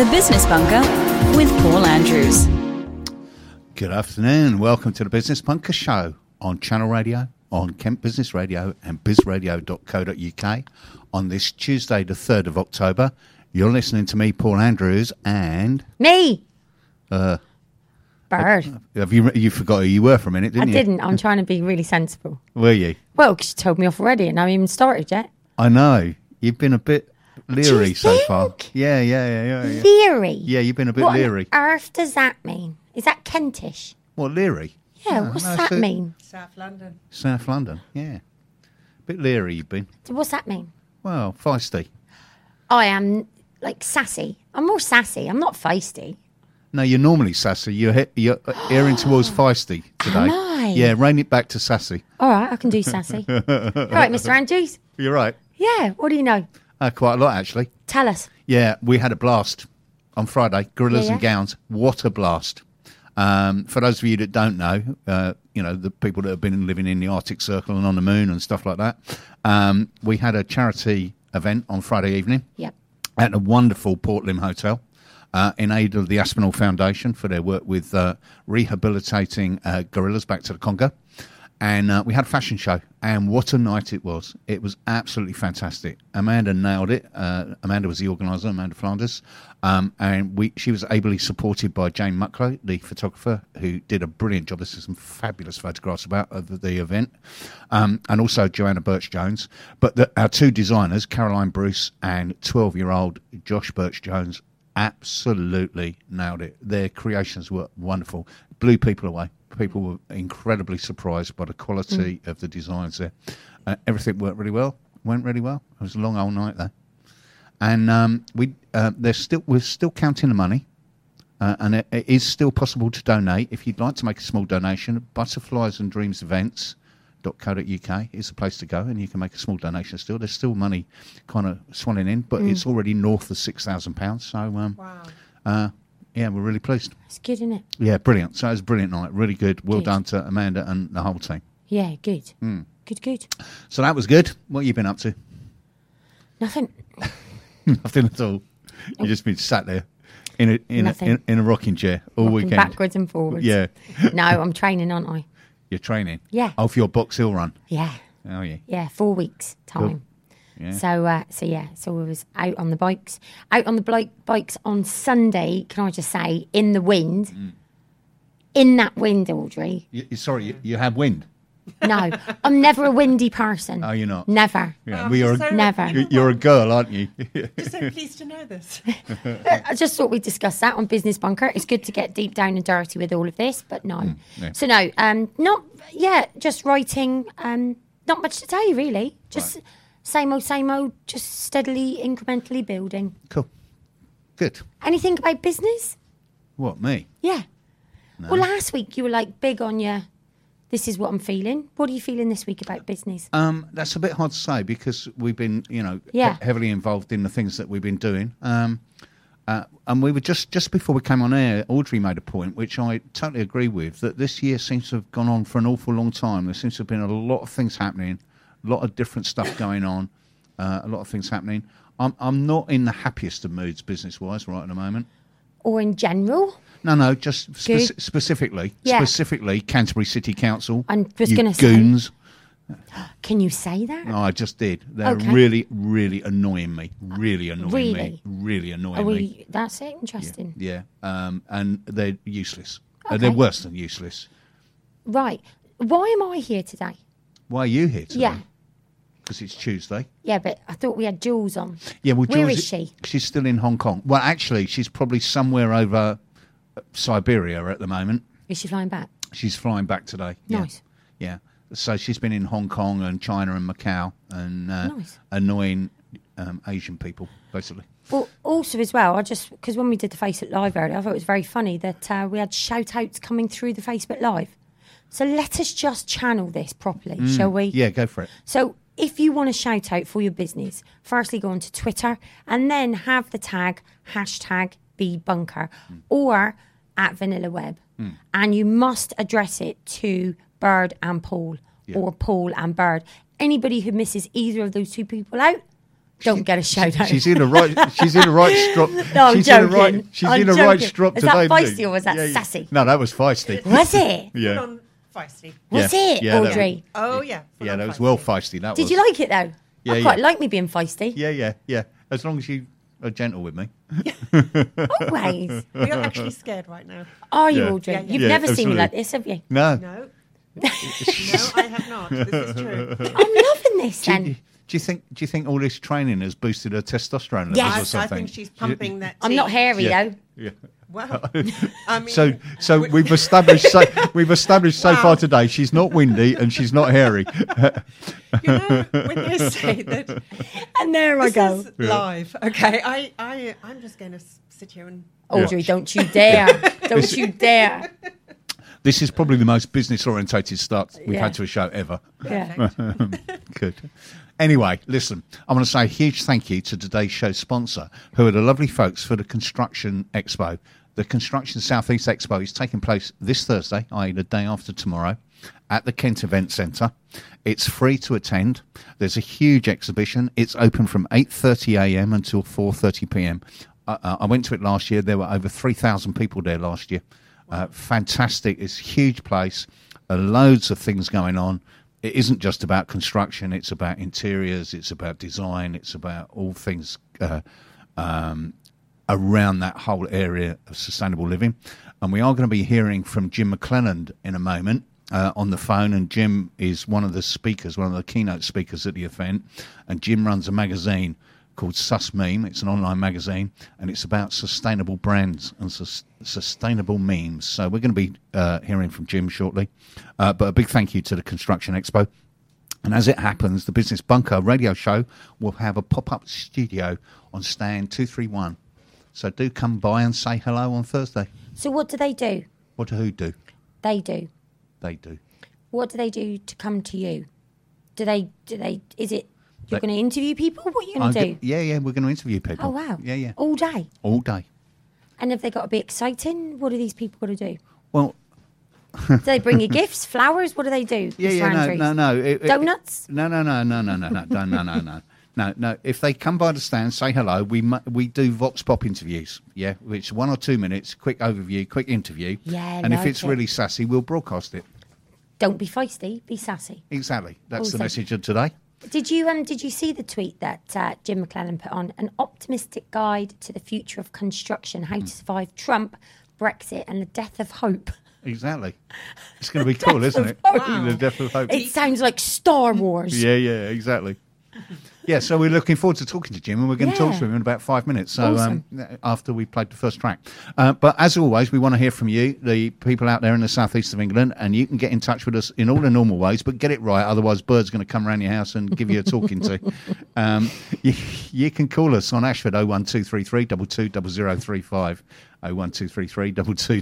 The Business Bunker with Paul Andrews. Good afternoon. Welcome to the Business Bunker Show on Channel Radio, on Kent Business Radio and bizradio.co.uk on this Tuesday, the 3rd of October. You're listening to me, Paul Andrews, and... Me! Bird. Have you forgot who you were for a minute, didn't you? I didn't. I'm trying to be really sensible. Were you? Well, because you told me off already and I haven't even started yet. I know. You've been a bit leery so far. think? Yeah. Leery? Yeah, you've been a bit what leery. What on earth does that mean? Is that Kentish? What, leery? Yeah, No, what's no, that so- mean? South London. South London, yeah. Bit leery you've been. What's that mean? Well, feisty. I am, like, sassy. I'm more sassy. I'm not feisty. No, you're normally sassy. You're earing towards feisty today. Am I? Yeah, rein it back to sassy. All right, I can do sassy. All right, Mr. Andrews? You're right. Yeah, what do you know? Quite a lot, actually. Tell us. Yeah, we had a blast on Friday. Gorillas Yeah. and Gowns. What a blast. For those of you that don't know, the people that have been living in the Arctic Circle and on the moon and stuff like that, we had a charity event on Friday evening Yep. at a wonderful Port Lim hotel. In aid of the Aspinall Foundation for their work with rehabilitating gorillas back to the Congo. And we had a fashion show, and what a night it was. It was absolutely fantastic. Amanda nailed it. Amanda was the organiser, Amanda Flanders. And she was ably supported by Jane Mucklow, the photographer, who did a brilliant job. There's some fabulous photographs of the event. And also Joanna Birch-Jones. But our two designers, Caroline Bruce and 12-year-old Josh Birch-Jones, absolutely nailed it. Their creations were wonderful. Blew people away. People were incredibly surprised by the quality of the designs there. Everything went really well. It was a long old night though. And we're still counting the money. And it is still possible to donate. If you'd like to make a small donation, Butterflies and Dreams Events.co.uk is the place to go, and you can make a small donation still. There's still money kind of swelling in, but it's already north of £6,000. So, Wow. yeah, we're really pleased. It's good, isn't it? Yeah, brilliant. So it was a brilliant night. Really good. Well Good. done to Amanda and the whole team. Yeah, good. Good. So that was good. What have you been up to? Nothing. Nothing at all. You've just been sat there in a rocking chair all Rocking weekend. backwards and forwards. Yeah. No, I'm training, aren't I? You're training? Yeah. Oh, for your Box Hill run? Yeah. Oh, yeah. Yeah, 4 weeks time. Yeah. So we was out on the bikes on Sunday. Can I just say, in the wind, in that wind, Audrey. Sorry, you have wind? No, I'm never a windy person. Oh, you're not? Never. Yeah. Oh, Well, you're, so- Never. you're a girl, aren't you? Just so pleased to know this. I just thought we'd discuss that on Business Bunker. It's good to get deep down and dirty with all of this, but no. Yeah. So no, just writing. Not much to tell you really. Just same old. Just steadily, incrementally building. Cool. Good. Anything about business? What, me? Yeah. Well, last week you were like big on your. This is what I'm feeling. What are you feeling this week about business? That's a bit hard to say because we've been, Yeah. heavily involved in the things that we've been doing. And we were just before we came on air, Audrey made a point, which I totally agree with, that this year seems to have gone on for an awful long time. There seems to have been a lot of things happening, a lot of different stuff going on, a lot of things happening. I'm not in the happiest of moods business-wise right at the moment. Or in general? No, just Good. specifically Yeah. Canterbury City Council. I'm just you gonna say- goons. Can you say that? No, I just did. They're Okay. really, really annoying me. Really annoying me. Really? Really annoying Are me. we? That's it. Interesting. Yeah. And they're useless. Okay. They're worse than useless. Right. Why am I here today? Why are you here today? Yeah. Because it's Tuesday. Yeah, but I thought we had Jules on. Yeah, well, Where Jules, is she? She's still in Hong Kong. Well, actually, she's probably somewhere over Siberia at the moment. Is she flying back? She's flying back today. Nice. Yeah. So she's been in Hong Kong and China and Macau and Nice. annoying Asian people, basically. Well, also as well, because when we did the Facebook Live earlier, I thought it was very funny that we had shout-outs coming through the Facebook Live. So let us just channel this properly, shall we? Yeah, go for it. So if you want to shout out for your business, firstly go onto Twitter and then have the tag #BeBunker or at Vanilla Web. And you must address it to Bird and Paul or Paul and Bird. Anybody who misses either of those two people out, Don't get a shout out. She's in the right. She's in the right strop. No, I'm she's joking. in the right. She's I'm in the right joking. strop Is today. that isn't feisty she? or was that sassy? No, that was feisty. Was it? Yeah. On feisty. Was Yeah. it, Yeah, that- Audrey? Oh yeah. full Yeah, on that was feisty. well feisty. That Did was. you like it though? Yeah, I quite yeah. like me being feisty. Yeah. As long as you are gentle with me. Always. We are actually scared right now. Are you, Yeah. Audrey? Yeah, yeah. You've Yeah, never seen absolutely. me like this, have you? No. No. No, I have not. This is true. I'm loving this Do then. you, do you think all this training has boosted her testosterone levels Yes. or I something? think she's pumping that. I'm not tea. hairy Yeah. though. Yeah. Well, I mean, So we've established so Wow. far today she's not windy and she's not hairy. you know, when you say that And there I this go. is live, okay, I'm just going to sit here and Audrey, don't you dare. Don't you dare. This is probably the most business orientated start we've Yeah. had to a show ever. Yeah. Good. Anyway, listen, I want to say a huge thank you to today's show sponsor, who are the lovely folks for the Construction Expo. The Construction Southeast Expo is taking place this Thursday, i.e. the day after tomorrow, at the Kent Event Centre. It's free to attend. There's a huge exhibition. It's open from 8:30 a.m. until 4:30 p.m. I went to it last year. There were over 3,000 people there last year. Fantastic. It's a huge place. Loads of things going on. It isn't just about construction. It's about interiors. It's about design. It's about all things around that whole area of sustainable living. And we are going to be hearing from Jim McClelland in a moment on the phone. And Jim is one of the speakers, one of the keynote speakers at the event. And Jim runs a magazine called Sus Meme. It's an online magazine, and it's about sustainable brands and sustainable memes. So we're going to be hearing from Jim shortly. But a big thank you to the Construction Expo. And as it happens, the Business Bunker radio show will have a pop-up studio on stand 231. So do come by and say hello on Thursday. So what do they do? What do who do? They do. They do. What do they do to come to you? Do they, is it, you're They- going to interview people? What are you going to do? Yeah, we're going to interview people. Oh, wow. Yeah. All day? All day. And have they got to be exciting? What are these people got to do? Well, Do they bring you gifts, flowers? What do they do? Mr. Andrews? no. Donuts? No. No. If they come by the stand, say hello. We do Vox Pop interviews, yeah, which 1 or 2 minutes, quick overview, quick interview. Yeah, and if like it's it. really sassy, we'll broadcast it. Don't be feisty, be sassy. Exactly. That's Awesome. the message of today. Did you see the tweet that Jim McClellan put on? An optimistic guide to the future of construction, how to survive Trump, Brexit, and the death of hope. Exactly. It's going to be cool, isn't it? Wow. The death of hope. It sounds like Star Wars. Yeah, exactly. Yeah, so we're looking forward to talking to Jim, and we're going to talk Yeah. to him in about 5 minutes. So Awesome. after we played the first track, but as always, we want to hear from you, the people out there in the southeast of England, and you can get in touch with us in all the normal ways, but get it right. Otherwise, Bird's going to come around your house and give you a talking to. You can call us on Ashford 01233 220035. 01233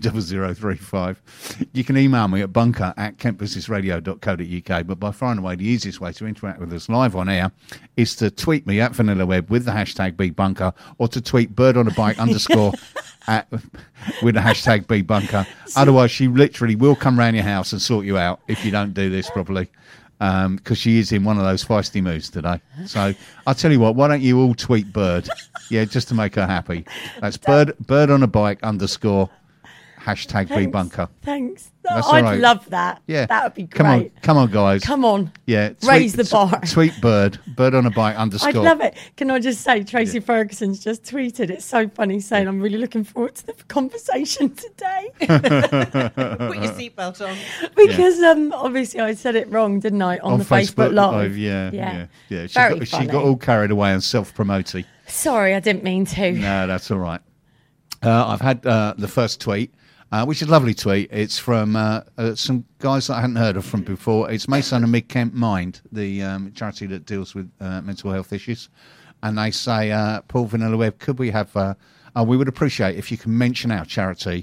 220035. You can email me at bunker@kentbusinessradio.co.uk, but by far and away the easiest way to interact with us live on air is to tweet me at VanillaWeb with the hashtag BBunker, or to tweet bird on a bike underscore with the hashtag BBunker. Otherwise, she literally will come round your house and sort you out if you don't do this properly. Because she is in one of those feisty moods today. So I'll tell you what, why don't you all tweet Bird? Yeah, just to make her happy. That's bird on a bike underscore hashtag BBunker. Thanks. That's all I'd right. love that. Yeah. That would be great. Come on, guys. Come on. Yeah. Raise the bar. Tweet Bird on a bike underscore. I'd love it. Can I just say, Tracy Ferguson's just tweeted. It's so funny saying, I'm really looking forward to the conversation today. put your seatbelt on. Because obviously I said it wrong, didn't I, on the Facebook Live. Yeah. She Very got funny. all carried away and self-promoting. Sorry, I didn't mean to. No, that's all right. I've had the first tweet, which is a lovely tweet. It's from some guys that I hadn't heard of from before. It's Mason and Mid Kent Mind, the charity that deals with mental health issues. And they say, Paul VanillaWeb, could we have... we would appreciate if you can mention our charity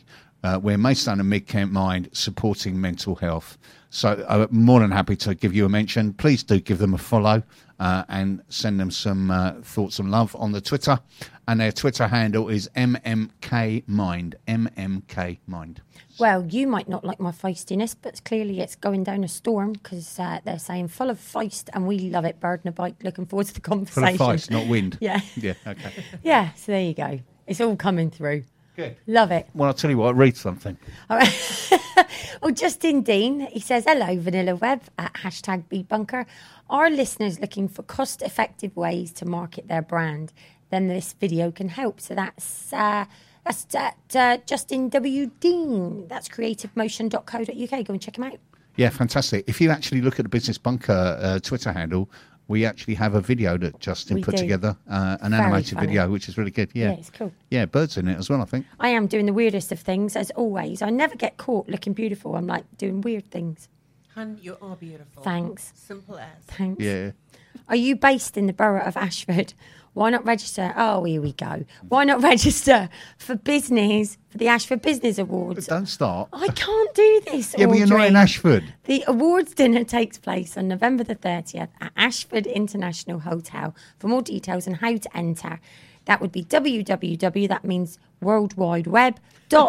We're Maidstone and Mid Kent Mind, supporting mental health. So I'm more than happy to give you a mention. Please do give them a follow and send them some thoughts and love on the Twitter. And their Twitter handle is MMKmind. MMKmind. Well, you might not like my feistiness, but clearly it's going down a storm because they're saying full of feist, and we love it. Bird and a bike. Looking forward to the Full conversation. of feist, not wind. Yeah. Yeah, okay. Yeah, so there you go. It's all coming through. Good. Love it. Well, I'll tell you what, read something. All right. Well, Justin Dean, he says, hello, Vanilla Web at #BeatBunker. Are listeners looking for cost-effective ways to market their brand? Then this video can help. So that's Justin W. Dean. That's creativemotion.co.uk. Go and check him out. Yeah, fantastic. If you actually look at the Business Bunker Twitter handle, we actually have a video that Justin We put do. together, an Very animated funny. video, which is really good. Yeah, Yeah, it's cool. Yeah, birds in it as well, I think. I am doing the weirdest of things, as always. I never get caught looking beautiful. I'm like doing weird things. Hun, you are beautiful. Thanks. Simple as. Thanks. Yeah. Are you based in the borough of Ashford? Why not register? Oh, here we go. Why not register for the Ashford Business Awards? Don't start. I can't do this. Yeah, but you're not Audrey. in Ashford. The awards dinner takes place on November the 30th at Ashford International Hotel. For more details on how to enter, that would be www, that means World Wide Web,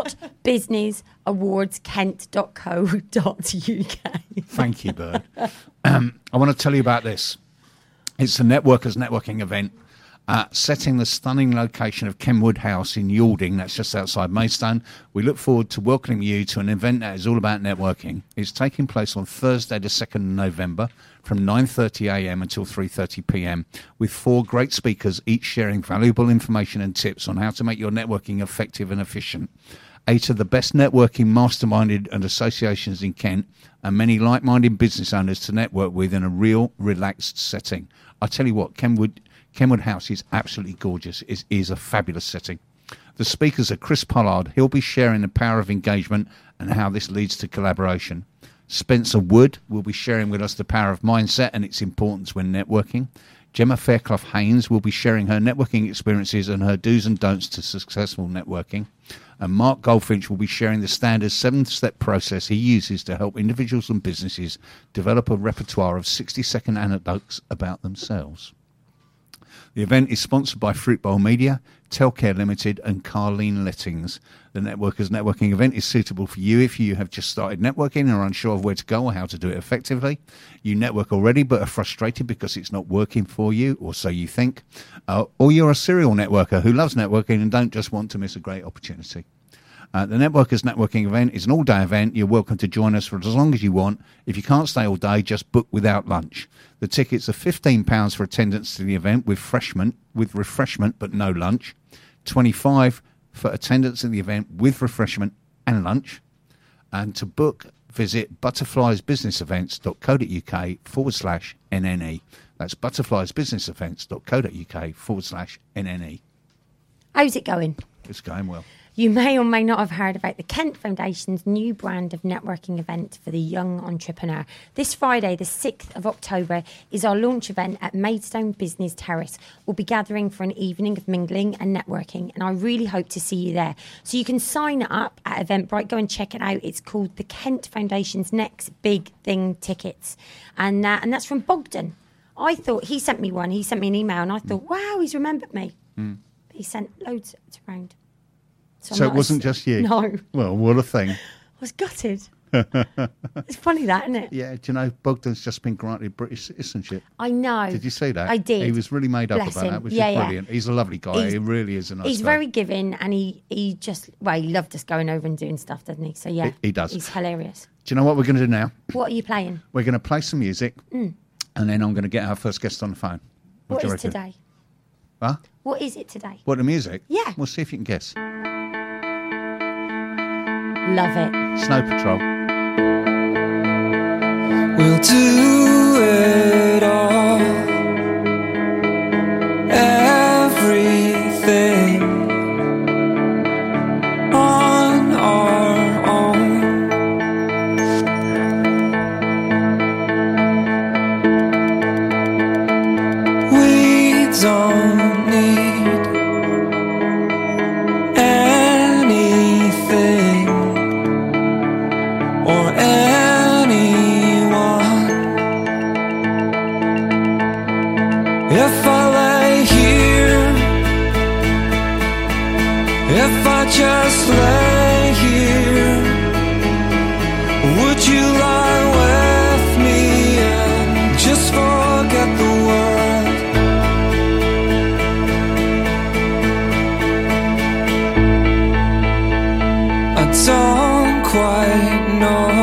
businessawards.kent.co.uk. Thank you, Bird. I want to tell you about this. It's the Networkers Networking event. Setting the stunning location of Kenwood House in Yalding, that's just outside Maidstone. We look forward to welcoming you to an event that is all about networking. It's taking place on Thursday the 2nd of November from 9:30am until 3:30pm with 4 great speakers, each sharing valuable information and tips on how to make your networking effective and efficient. 8 of the best networking masterminded and associations in Kent and many like-minded business owners to network with in a real relaxed setting. I tell you what, Kenwood House is absolutely gorgeous. It is a fabulous setting. The speakers are Chris Pollard. He'll be sharing the power of engagement and how this leads to collaboration. Spencer Wood will be sharing with us the power of mindset and its importance when networking. Gemma Fairclough-Haynes will be sharing her networking experiences and her do's and don'ts to successful networking. And Mark Goldfinch will be sharing the standard 7-step process he uses to help individuals and businesses develop a repertoire of 60-second anecdotes about themselves. The event is sponsored by Fruit Bowl Media, Telcare Limited and Carleen Lettings. The Networkers Networking event is suitable for you if you have just started networking and are unsure of where to go or how to do it effectively. You network already but are frustrated because it's not working for you, or so you think. Or you're a serial networker who loves networking and don't just want to miss a great opportunity. The Networkers Networking event is an all-day event. You're welcome to join us for as long as you want. If you can't stay all day, just book without lunch. The tickets are £15 for attendance to the event with refreshment but no lunch. $25 for attendance in the event with refreshment and lunch. And to book, visit butterfliesbusinessevents.co.uk/NNE. That's butterfliesbusinessevents.co.uk/NNE. How's it going? It's going well. You may or may not have heard about the Kent Foundation's new brand of networking event for the young entrepreneur. This Friday, the 6th of October, is our launch event at Maidstone Business Terrace. We'll be gathering for an evening of mingling and networking, and I really hope to see you there. So you can sign up at Eventbrite. Go and check it out. It's called the Kent Foundation's Next Big Thing Tickets, and that's from Bogdan. I thought he sent me one. He sent me an email, and I thought, wow, he's remembered me. But he sent loads around. So it wasn't just you? No. Well, what a thing. I was gutted. It's funny that, isn't it? Yeah, do you know, Bogdan's just been granted British citizenship. I know. Did you see that? I did. He was really made up Bless about him. that, which Yeah, is yeah. brilliant. He's a lovely guy. He really is a nice He's guy. very giving, and he loved us going over and doing stuff, doesn't he? So yeah, He does. He's hilarious. Do you know what we're going to do now? What are you playing? We're going to play some music, and then I'm going to get our first guest on the phone. What do you is reckon? today? Huh? What is it today? What, the music? Yeah. We'll see if you can guess. Love it. Snow Patrol. We'll do it all, everything on our own. We don't need anything. If I lay here, if I just lay here, would you lie with me and just forget the world? I don't quite know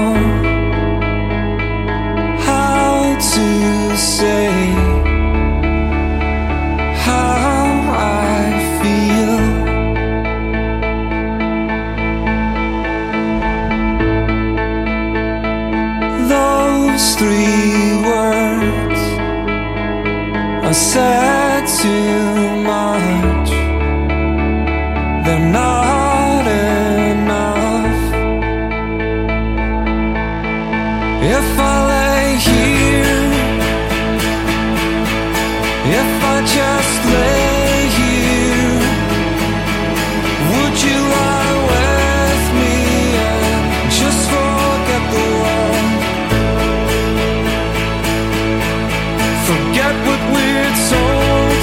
how to say how I feel. Those 3 words are said too much. They're not enough. If I lay here, if I just lay here, would you lie with me and just forget the world? Forget what we're told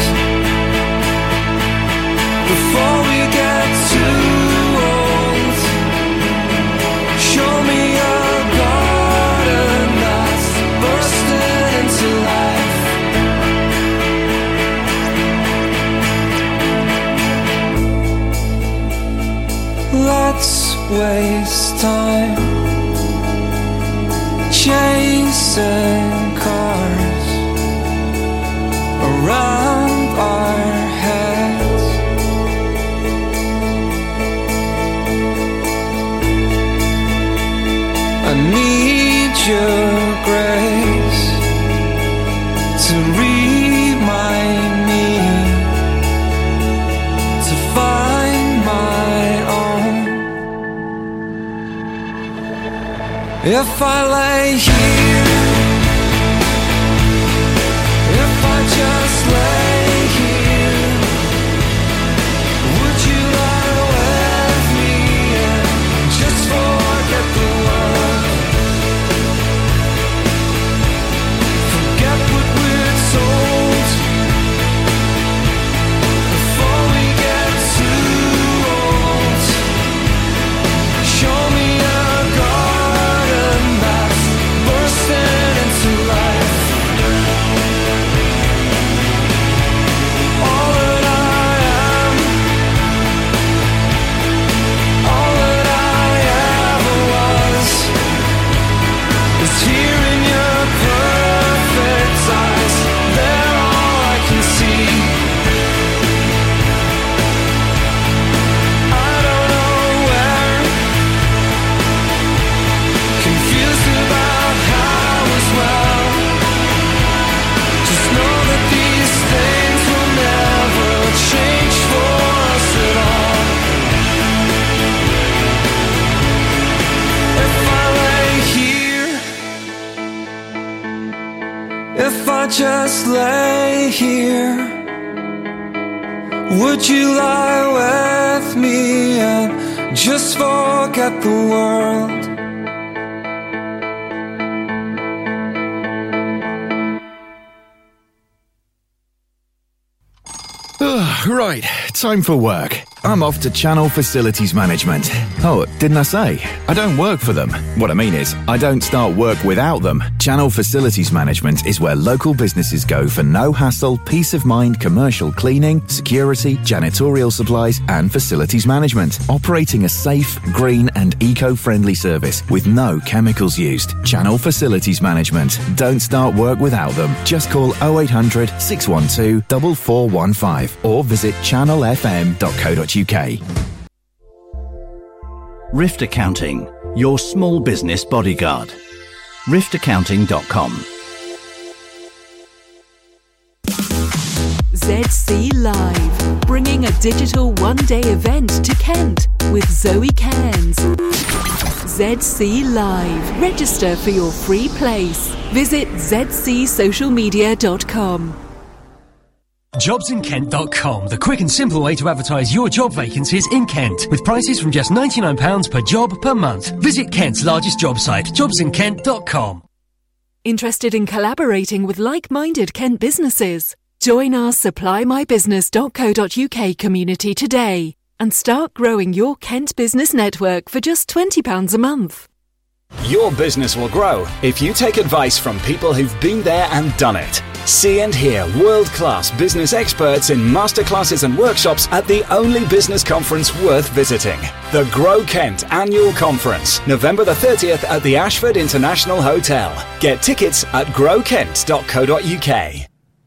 before we get too old. Show me a garden that's bursting into life. Let's waste time chasing cars around our heads. I need your grace to remind me to find my own. If I lay here, if I just lay here, would you lie with me and just forget the world? Forget what we're told before we get too old. Show me a garden that's bursting into life. All that I am, all that I ever was, is here in your perfect eyes. They're all I can see. I don't know where, confused about how as well. Just know that these things will never change for us at all. If I lay here, if I just lay here, would you lie with me and just forget the world? Right, time for work. I'm off to Channel Facilities Management. Oh, didn't I say? I don't work for them. What I mean is, I don't start work without them. Channel Facilities Management is where local businesses go for no hassle, peace of mind, commercial cleaning, security, janitorial supplies, and facilities management. Operating a safe, green, and eco-friendly service with no chemicals used. Channel Facilities Management. Don't start work without them. Just call 0800 612 4415 or visit channelfm.co.uk. Rift Accounting, your small business bodyguard. riftaccounting.com. ZC Live, bringing a digital one-day event to Kent with Zoe Cairns. ZC Live. Register for your free place. Visit zcsocialmedia.com. JobsInKent.com, the quick and simple way to advertise your job vacancies in Kent, with prices from just £99 per job per month. Visit Kent's largest job site, JobsInKent.com. Interested in collaborating with like-minded Kent businesses? Join our supplymybusiness.co.uk community today and start growing your Kent business network for just £20 a month. Your business will grow if you take advice from people who've been there and done it. See and hear world-class business experts in masterclasses and workshops at the only business conference worth visiting. The Grow Kent Annual Conference, November the 30th at the Ashford International Hotel. Get tickets at growkent.co.uk.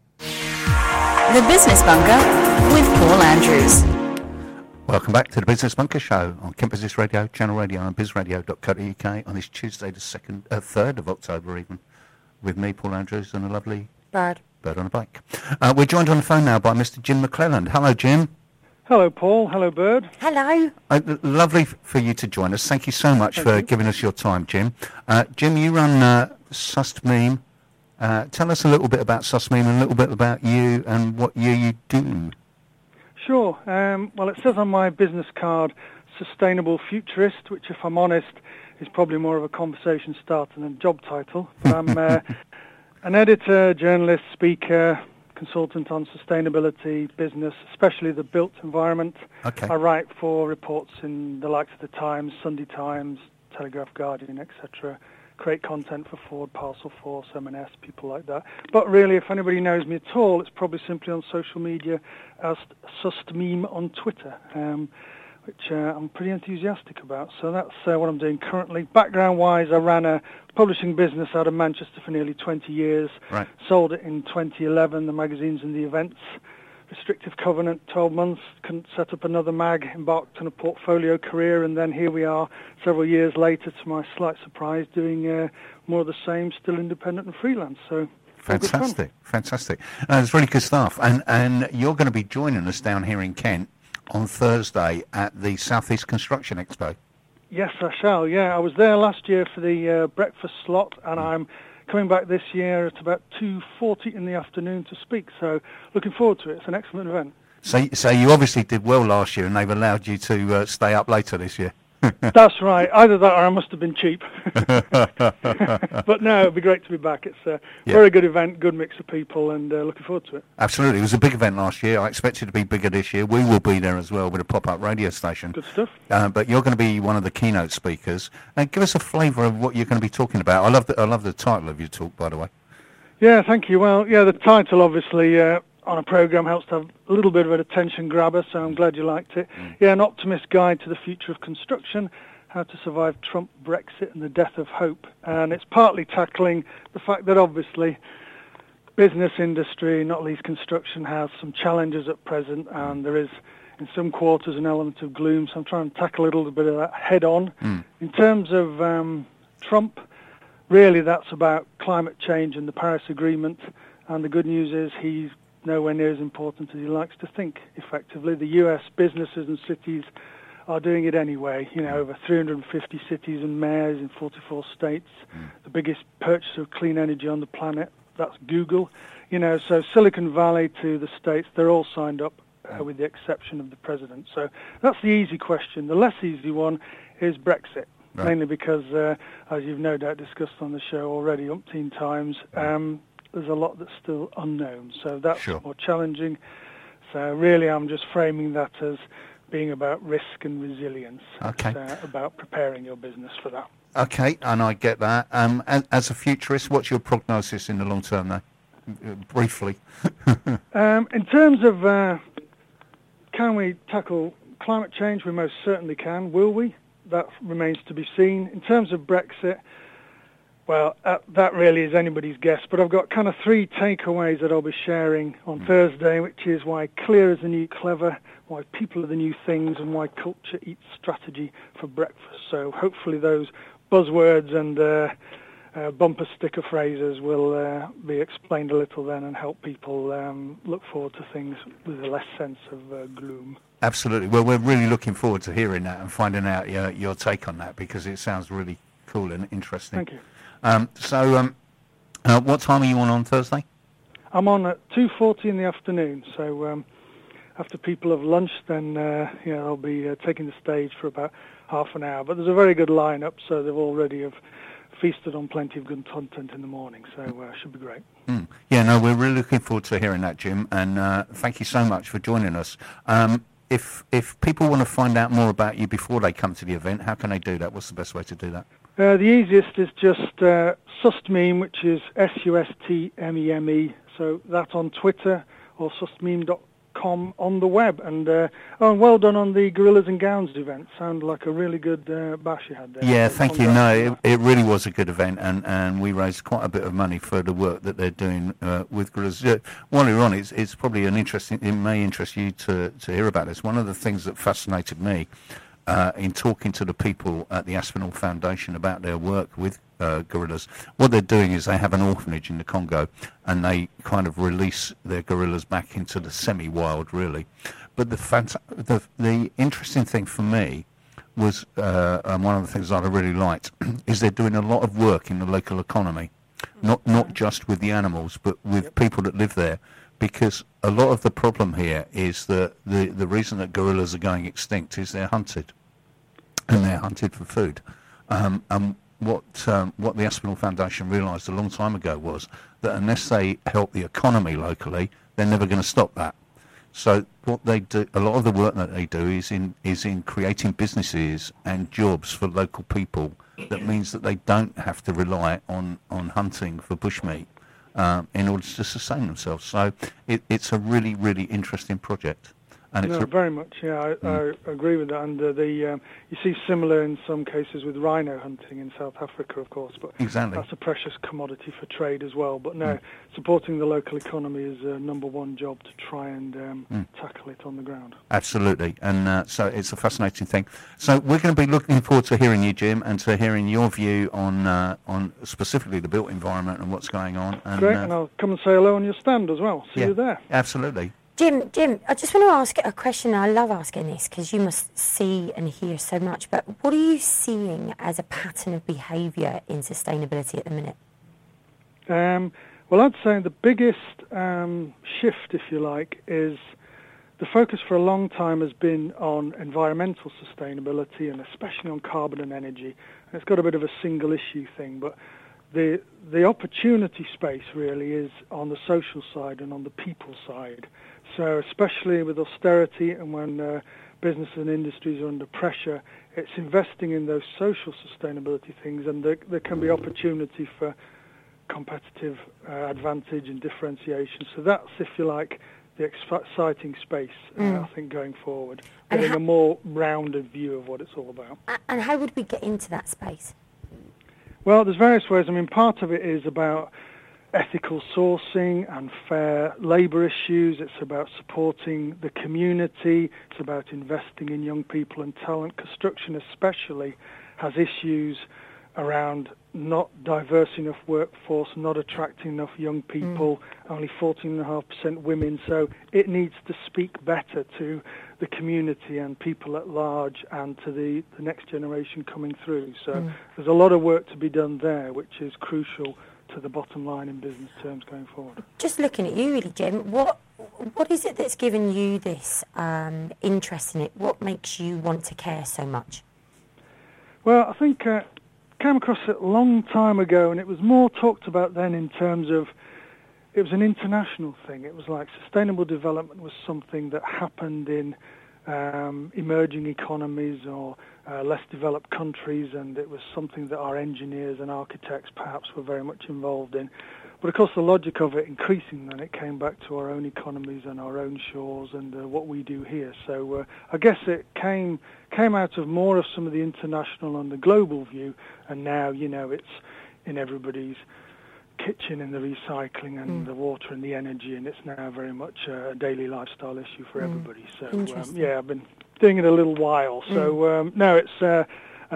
The Business Bunker with Paul Andrews. Welcome back to the Business Bunker Show on Kent Business Radio, Channel Radio and bizradio.co.uk on this Tuesday the 3rd of October even, with me, Paul Andrews, and a lovely Bird on a bike. We're joined on the phone now by Mr. Jim McClelland. Hello, Jim. Hello, Paul. Hello, Bird. Hello. Lovely for you to join us. Thank you so much for giving us your time, Jim. Jim, you run SustMeme. Tell us a little bit about SustMeme and a little bit about you and what you do. Sure. Well, it says on my business card, Sustainable Futurist, which, if I'm honest, is probably more of a conversation starter than a job title. But I'm an editor, journalist, speaker, consultant on sustainability, business, especially the built environment. Okay. I write for reports in the likes of The Times, Sunday Times, Telegraph, Guardian, etc. Create content for Ford, Parcel Force, M&S, people like that. But really, if anybody knows me at all, it's probably simply on social media as SustMeme on Twitter, which I'm pretty enthusiastic about. So that's what I'm doing currently. Background-wise, I ran a publishing business out of Manchester for nearly 20 years. Right. Sold it in 2011, the magazines and the events. Restrictive covenant, 12 months, couldn't set up another mag, embarked on a portfolio career, and then here we are several years later, to my slight surprise, doing more of the same, still independent and freelance. So fantastic. It's really good stuff. And you're going to be joining us down here in Kent on Thursday at the South East Construction Expo. Yes, I shall, yeah. I was there last year for the breakfast slot, and I'm coming back this year at about 2:40 in the afternoon to speak, so looking forward to it. It's an excellent event. So you obviously did well last year, and they've allowed you to stay up later this year. That's right. Either that or I must have been cheap. But no, it'd be great to be back. It's a very good event, good mix of people, and looking forward to it. Absolutely. It was a big event last year. I expect it to be bigger this year. We will be there as well with a pop-up radio station. Good stuff. But you're going to be one of the keynote speakers. Give us a flavour of what you're going to be talking about. I love the title of your talk, by the way. Yeah, thank you. Well, yeah, the title obviously on a programme helps to have a little bit of an attention grabber, so I'm glad you liked it. Yeah, An Optimist Guide to the Future of Construction, How to Survive Trump, Brexit and the Death of Hope. And it's partly tackling the fact that obviously business industry, not least construction, has some challenges at present, and there is in some quarters an element of gloom, so I'm trying to tackle a little bit of that head on. In terms of Trump, really that's about climate change and the Paris Agreement, and the good news is he's nowhere near as important as he likes to think, effectively. The US businesses and cities are doing it anyway. You know, over 350 cities and mayors in 44 states. The biggest purchaser of clean energy on the planet, that's Google. You know, so Silicon Valley to the states, they're all signed up with the exception of the president. So that's the easy question. The less easy one is Brexit, mainly because, as you've no doubt discussed on the show already umpteen times, there's a lot that's still unknown, so that's more challenging. So really I'm just framing that as being about risk and resilience. Okay. It's about preparing your business for that. Okay, and I get that. As a futurist, what's your prognosis in the long term, though? Briefly. In terms of can we tackle climate change, we most certainly can. Will we? That remains to be seen. In terms of Brexit, well, that really is anybody's guess, but I've got kind of 3 takeaways that I'll be sharing on Thursday, which is why clear is the new clever, why people are the new things, and why culture eats strategy for breakfast. So hopefully those buzzwords and bumper sticker phrases will be explained a little then and help people look forward to things with a less sense of gloom. Absolutely. Well, we're really looking forward to hearing that and finding out your take on that, because it sounds really cool and interesting. Thank you. What time are you on Thursday? I'm on at 2:40 in the afternoon, so after people have lunched, then I'll be taking the stage for about half an hour. But there's a very good line-up, so they've already have feasted on plenty of good content in the morning, so should be great. Yeah, no, we're really looking forward to hearing that, Jim, and thank you so much for joining us. If people want to find out more about you before they come to the event, how can they do that? What's the best way to do that? The easiest is just Sustmeme, which is SUSTMEME. So that's on Twitter or sustmeme.com on the web. And well done on the Gorillas and Gowns event. Sounded like a really good bash you had there. Yeah, thank you. No, it really was a good event, and we raised quite a bit of money for the work that they're doing with Gorillas. While you're on, it's probably it may interest you to hear about this. One of the things that fascinated me in talking to the people at the Aspinall Foundation about their work with gorillas, what they're doing is they have an orphanage in the Congo, and they kind of release their gorillas back into the semi-wild, really. But the interesting thing for me was, and one of the things that I really liked, is they're doing a lot of work in the local economy, not just with the animals, but with people that live there. Because a lot of the problem here is that the reason that gorillas are going extinct is they're hunted, and they're hunted for food. And what the Aspinall Foundation realised a long time ago was that unless they help the economy locally, they're never going to stop that. So what they do, a lot of the work that they do is in creating businesses and jobs for local people. That means that they don't have to rely on hunting for bushmeat in order to sustain themselves. So it's a really, really interesting project. And it's very much, yeah, I agree with that. And you see similar in some cases with rhino hunting in South Africa, of course, but exactly. That's a precious commodity for trade as well. But no, supporting the local economy is a number one job to try and tackle it on the ground. Absolutely, and so it's a fascinating thing. So we're going to be looking forward to hearing you, Jim, and to hearing your view on specifically the built environment and what's going on. And, great, and I'll come and say hello on your stand as well. See you there. Absolutely. Jim, I just want to ask a question. I love asking this because you must see and hear so much. But what are you seeing as a pattern of behaviour in sustainability at the minute? Well, I'd say the biggest shift, if you like, is the focus for a long time has been on environmental sustainability and especially on carbon and energy. And it's got a bit of a single issue thing, but the opportunity space really is on the social side and on the people side. So especially with austerity and when businesses and industries are under pressure, it's investing in those social sustainability things, and there can be opportunity for competitive advantage and differentiation. So that's, if you like, the exciting space, I think, going forward, getting a more rounded view of what it's all about. And how would we get into that space? Well, there's various ways. I mean, part of it is about ethical sourcing and fair labour issues. It's about supporting the community. It's about investing in young people and talent. Construction especially has issues around not diverse enough workforce, not attracting enough young people, only 14.5% women. So it needs to speak better to the community and people at large and to the next generation coming through. So there's a lot of work to be done there, which is crucial to the bottom line in business terms going forward. Just looking at you really, Jim, what is it that's given you this interest in it? What makes you want to care so much? Well, I think came across it a long time ago, and it was more talked about then in terms of it was an international thing. It was like sustainable development was something that happened in emerging economies or less developed countries, and it was something that our engineers and architects perhaps were very much involved in. But of course the logic of it increasing, then it came back to our own economies and our own shores and what we do here. So I guess it came out of more of some of the international and the global view, and now, you know, it's in everybody's kitchen in the recycling and the water and the energy, and it's now very much a daily lifestyle issue for everybody. So I've been doing it a little while. So no, it's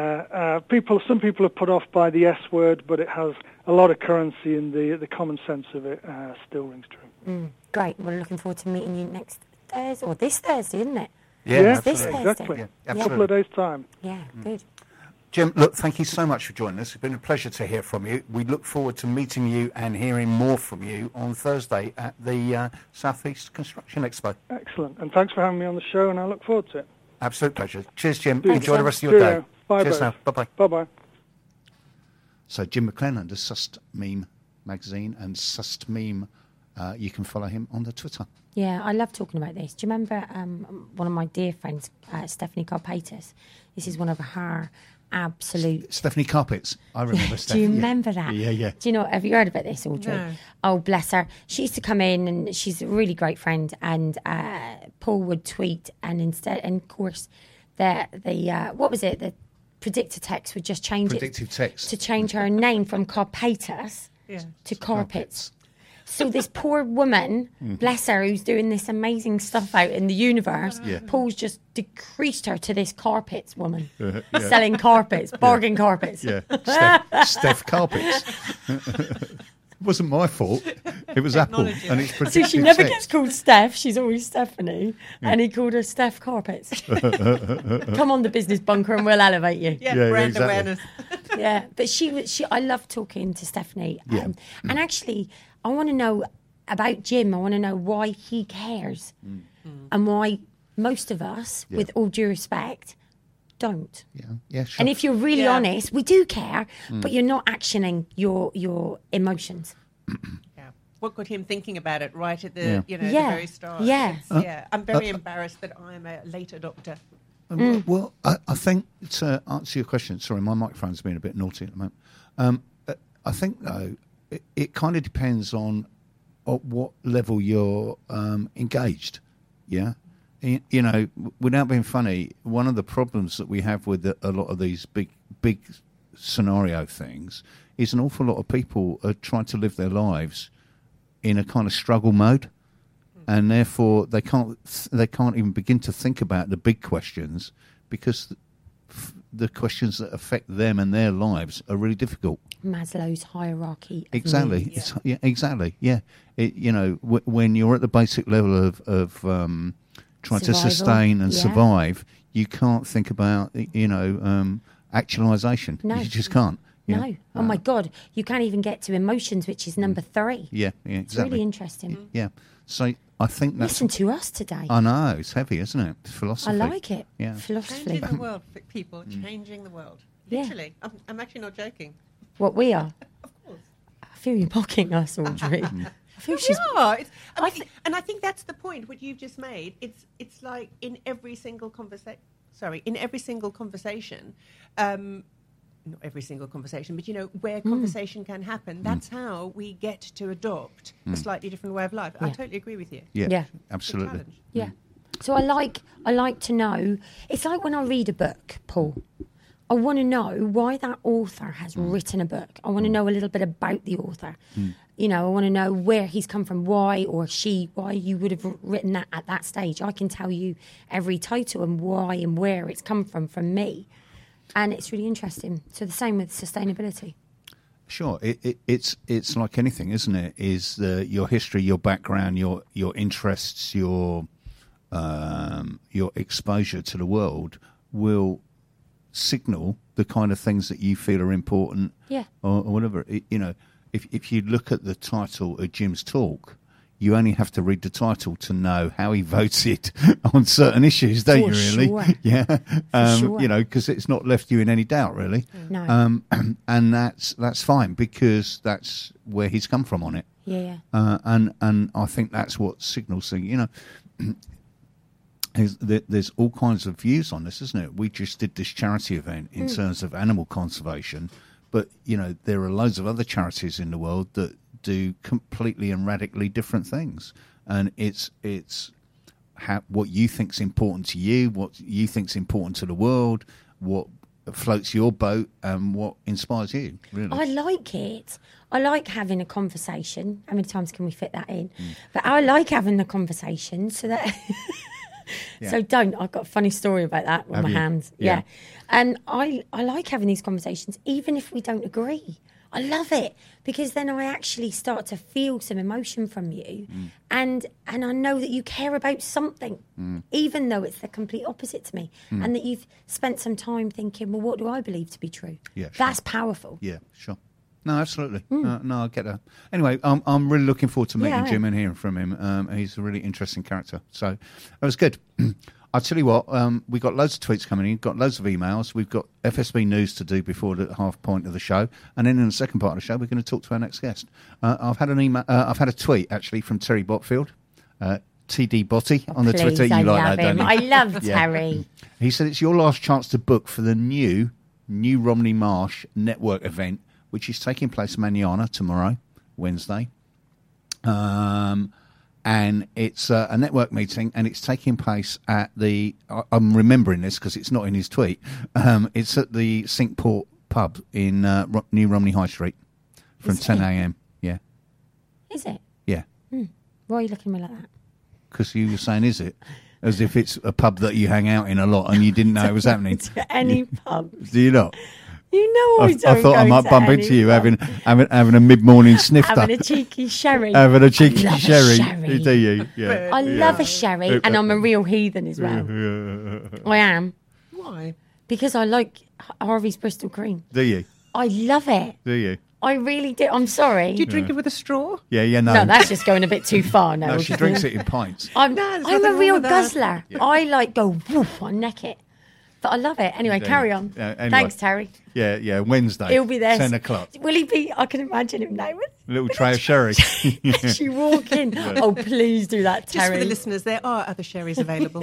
some people are put off by the S word, but it has a lot of currency, and the common sense of it still rings true. Great. We're looking forward to meeting you next Thursday, or this Thursday, isn't it? Yeah, this Thursday. Exactly. A couple of days' time. Yeah, good. Jim, look, thank you so much for joining us. It's been a pleasure to hear from you. We look forward to meeting you and hearing more from you on Thursday at the South East Construction Expo. Excellent. And thanks for having me on the show, and I look forward to it. Absolute pleasure. Cheers, Jim. Thanks, Enjoy the rest of your day. Bye. Cheers now. Bye-bye. Bye-bye. So Jim McLennan does Sust Meme magazine and Sust Meme. You can follow him on the Twitter. Yeah, I love talking about this. Do you remember one of my dear friends, Stephanie Carpatus? This is one of her absolute... Stephanie Carpets. I remember Stephanie. Do you remember that? Yeah. Do you know, have you heard about this, Audrey? No. Oh, bless her. She used to come in and she's a really great friend, and Paul would tweet, and of course, the what was it? The predictor text would just change Predictive text. to change her name from Carpatus Yeah. to Carpets. So this poor woman, bless her, who's doing this amazing stuff out in the universe, Paul's just decreased her to this carpets woman, selling carpets, bargain carpets. Yeah, Steph Carpets. It wasn't my fault. It was Apple, and it's So predictive she never text. gets called Steph, she's always Stephanie, and he called her Steph Carpets. Come on, the business bunker, and we'll elevate you. Yeah, Yeah, brand exactly. awareness. Yeah, but she I love talking to Stephanie. And actually, I want to know about Jim. I want to know why he cares and why most of us, with all due respect, don't. Yeah, sure. And if you're really Yeah. honest, we do care, but you're not actioning your emotions. Yeah. What got him thinking about it right at the Yeah. the Yeah. very start? Yeah. Yeah. I'm very embarrassed that I'm a late adopter. Well, I think to answer your question, sorry, my microphone's been a bit naughty at the moment. I think, though, it kind of depends on at what level you're engaged, yeah? You know, without being funny, one of the problems that we have with a lot of these big scenario things is an awful lot of people are trying to live their lives in a kind of struggle mode. And therefore, they can't even begin to think about the big questions because the questions that affect them and their lives are really difficult. Maslow's hierarchy. Of Exactly. needs. Exactly. Yeah. When you're at the basic level of trying to Survival, sustain and yeah. survive, you can't think about actualization. No. You just can't. you No. know. Oh my God. You can't even get to emotions, which is number 3. Yeah. It's Exactly. really interesting. Yeah. So I think that's. Listen to us today. I know it's heavy, isn't it? It's philosophy. I like it. Yeah. Philosophy. Changing the world, people. Changing the world. Yeah. Literally. I'm actually not joking. What we are. Of course. I feel you mocking us, Audrey. I feel We she's. are. And I think that's the point. What you've just made. It's like in every single conversation. Sorry, in every single conversation. Not every single conversation, but where conversation can happen. That's how we get to adopt a slightly different way of life. I totally agree with you. Yeah. Yeah. Absolutely. challenge. Yeah. So I like to know. It's like when I read a book, Paul. I want to know why that author has written a book. I want to know a little bit about the author. I want to know where he's come from, why you would have written that at that stage. I can tell you every title and why and where it's come from me. And it's really interesting. So the same with sustainability. Sure, it's like anything, isn't it? Is your history, your background, your interests, your exposure to the world will signal the kind of things that you feel are important, or whatever. If you look at the title of Jim's talk, you only have to read the title to know how he voted on certain issues, don't you? Really, sure. Yeah. Sure. Because it's not left you in any doubt, really. No. And that's fine because that's where he's come from on it. Yeah. And I think that's what signals things. There's all kinds of views on this, isn't it? We just did this charity event in terms of animal conservation, but there are loads of other charities in the world that do completely and radically different things, and it's what you think's important to you, what you think's important to the world, what floats your boat, and what inspires you. Really, I like it. I like having a conversation. How many times can we fit that in? But I like having the conversation so that. Yeah. So I've got a funny story about that with Have my you? hands. Yeah. Yeah. And I like having these conversations, even if we don't agree. I love it because then I actually start to feel some emotion from you, and I know that you care about something, even though it's the complete opposite to me, and that you've spent some time thinking, well, what do I believe to be true? Yeah, sure. That's powerful. Yeah, sure. No, absolutely. No, I get that. Anyway, I'm really looking forward to meeting Yeah. Jim and hearing from him. He's a really interesting character. So that was good. I'll tell you what, we've got loads of tweets coming in, got loads of emails, we've got FSB news to do before the half point of the show, and then in the second part of the show, we're going to talk to our next guest. I've had a tweet actually from Terry Botfield, TD Botty on the Twitter. I You like love that, don't him. you? I love Yeah. Terry. He said it's your last chance to book for the new Romney Marsh network event, which is taking place manana tomorrow, Wednesday. And it's a network meeting, and it's taking place at the... I'm remembering this because it's not in his tweet. It's at the Sinkport pub in New Romney High Street from Is 10 it? a.m. Yeah, Is it? yeah. Why are you looking at me like that? Because you were saying, is it? As if it's a pub that you hang out in a lot and you didn't know it was happening. To any pub. Do you not? You know I don't I thought I go might to bump any into you pub. having a mid-morning snifter. Having a cheeky sherry. Having a cheeky I love a sherry. sherry. Do you? Yeah. I love a sherry, and I'm a real heathen as well. I am. Why? Because I like Harvey's Bristol Cream. Do you? I love it. Do you? I really do. I'm sorry. Do you drink it with a straw? Yeah, no. No, that's just going a bit too far now. No, she drinks it in pints. I'm there's a nothing wrong real with that. guzzler. I like go woof, I neck it. But I love it. Anyway, Yeah. carry on. Anyway. Thanks, Terry. Yeah, Wednesday. He'll be there. 10 o'clock. Will he be? I can imagine him now. A little tray of sherry. As you walk in. Oh, please do that, Just Terry. for the listeners, there are other sherries available.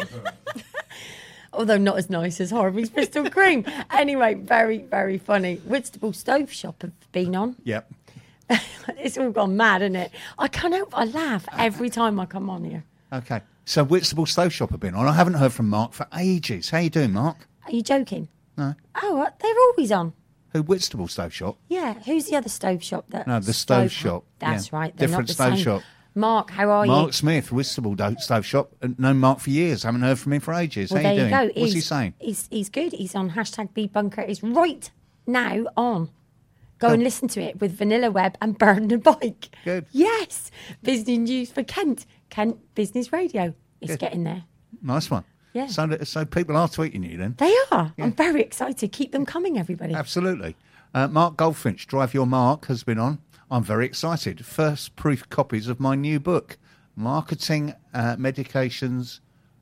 Although not as nice as Harvey's Bristol Cream. Anyway, very, very funny. Whitstable Stove Shop have been on. Yep. It's all gone mad, isn't it? I can't help. I laugh every time I come on here. Okay. So Whitstable Stove Shop have been on. I haven't heard from Mark for ages. How you doing, Mark? Are you joking? No. Oh, they're always on. Who? Whitstable Stove Shop? Yeah. Who's the other stove shop? No, the stove shop. That's Yeah. right. They're Different not the stove same. shop. Mark, how are Mark you? Smith, Whitstable Stove Shop. Known Mark for years. Haven't heard from him for ages. Well, How you there doing? you go. What's he saying? He's good. He's on hashtag #BeBunker. He's right now on. Go and listen to it with Vanilla Web and Burn the Bike. Good. Yes. Business news for Kent. Kent Business Radio. It's Good. getting there. Nice one. Yeah. So people are tweeting you then? They are. I'm very excited. Keep them coming, everybody. Absolutely. Mark Goldfinch, Drive Your Mark, has been on. I'm very excited. First proof copies of my new book, Marketing Meditations,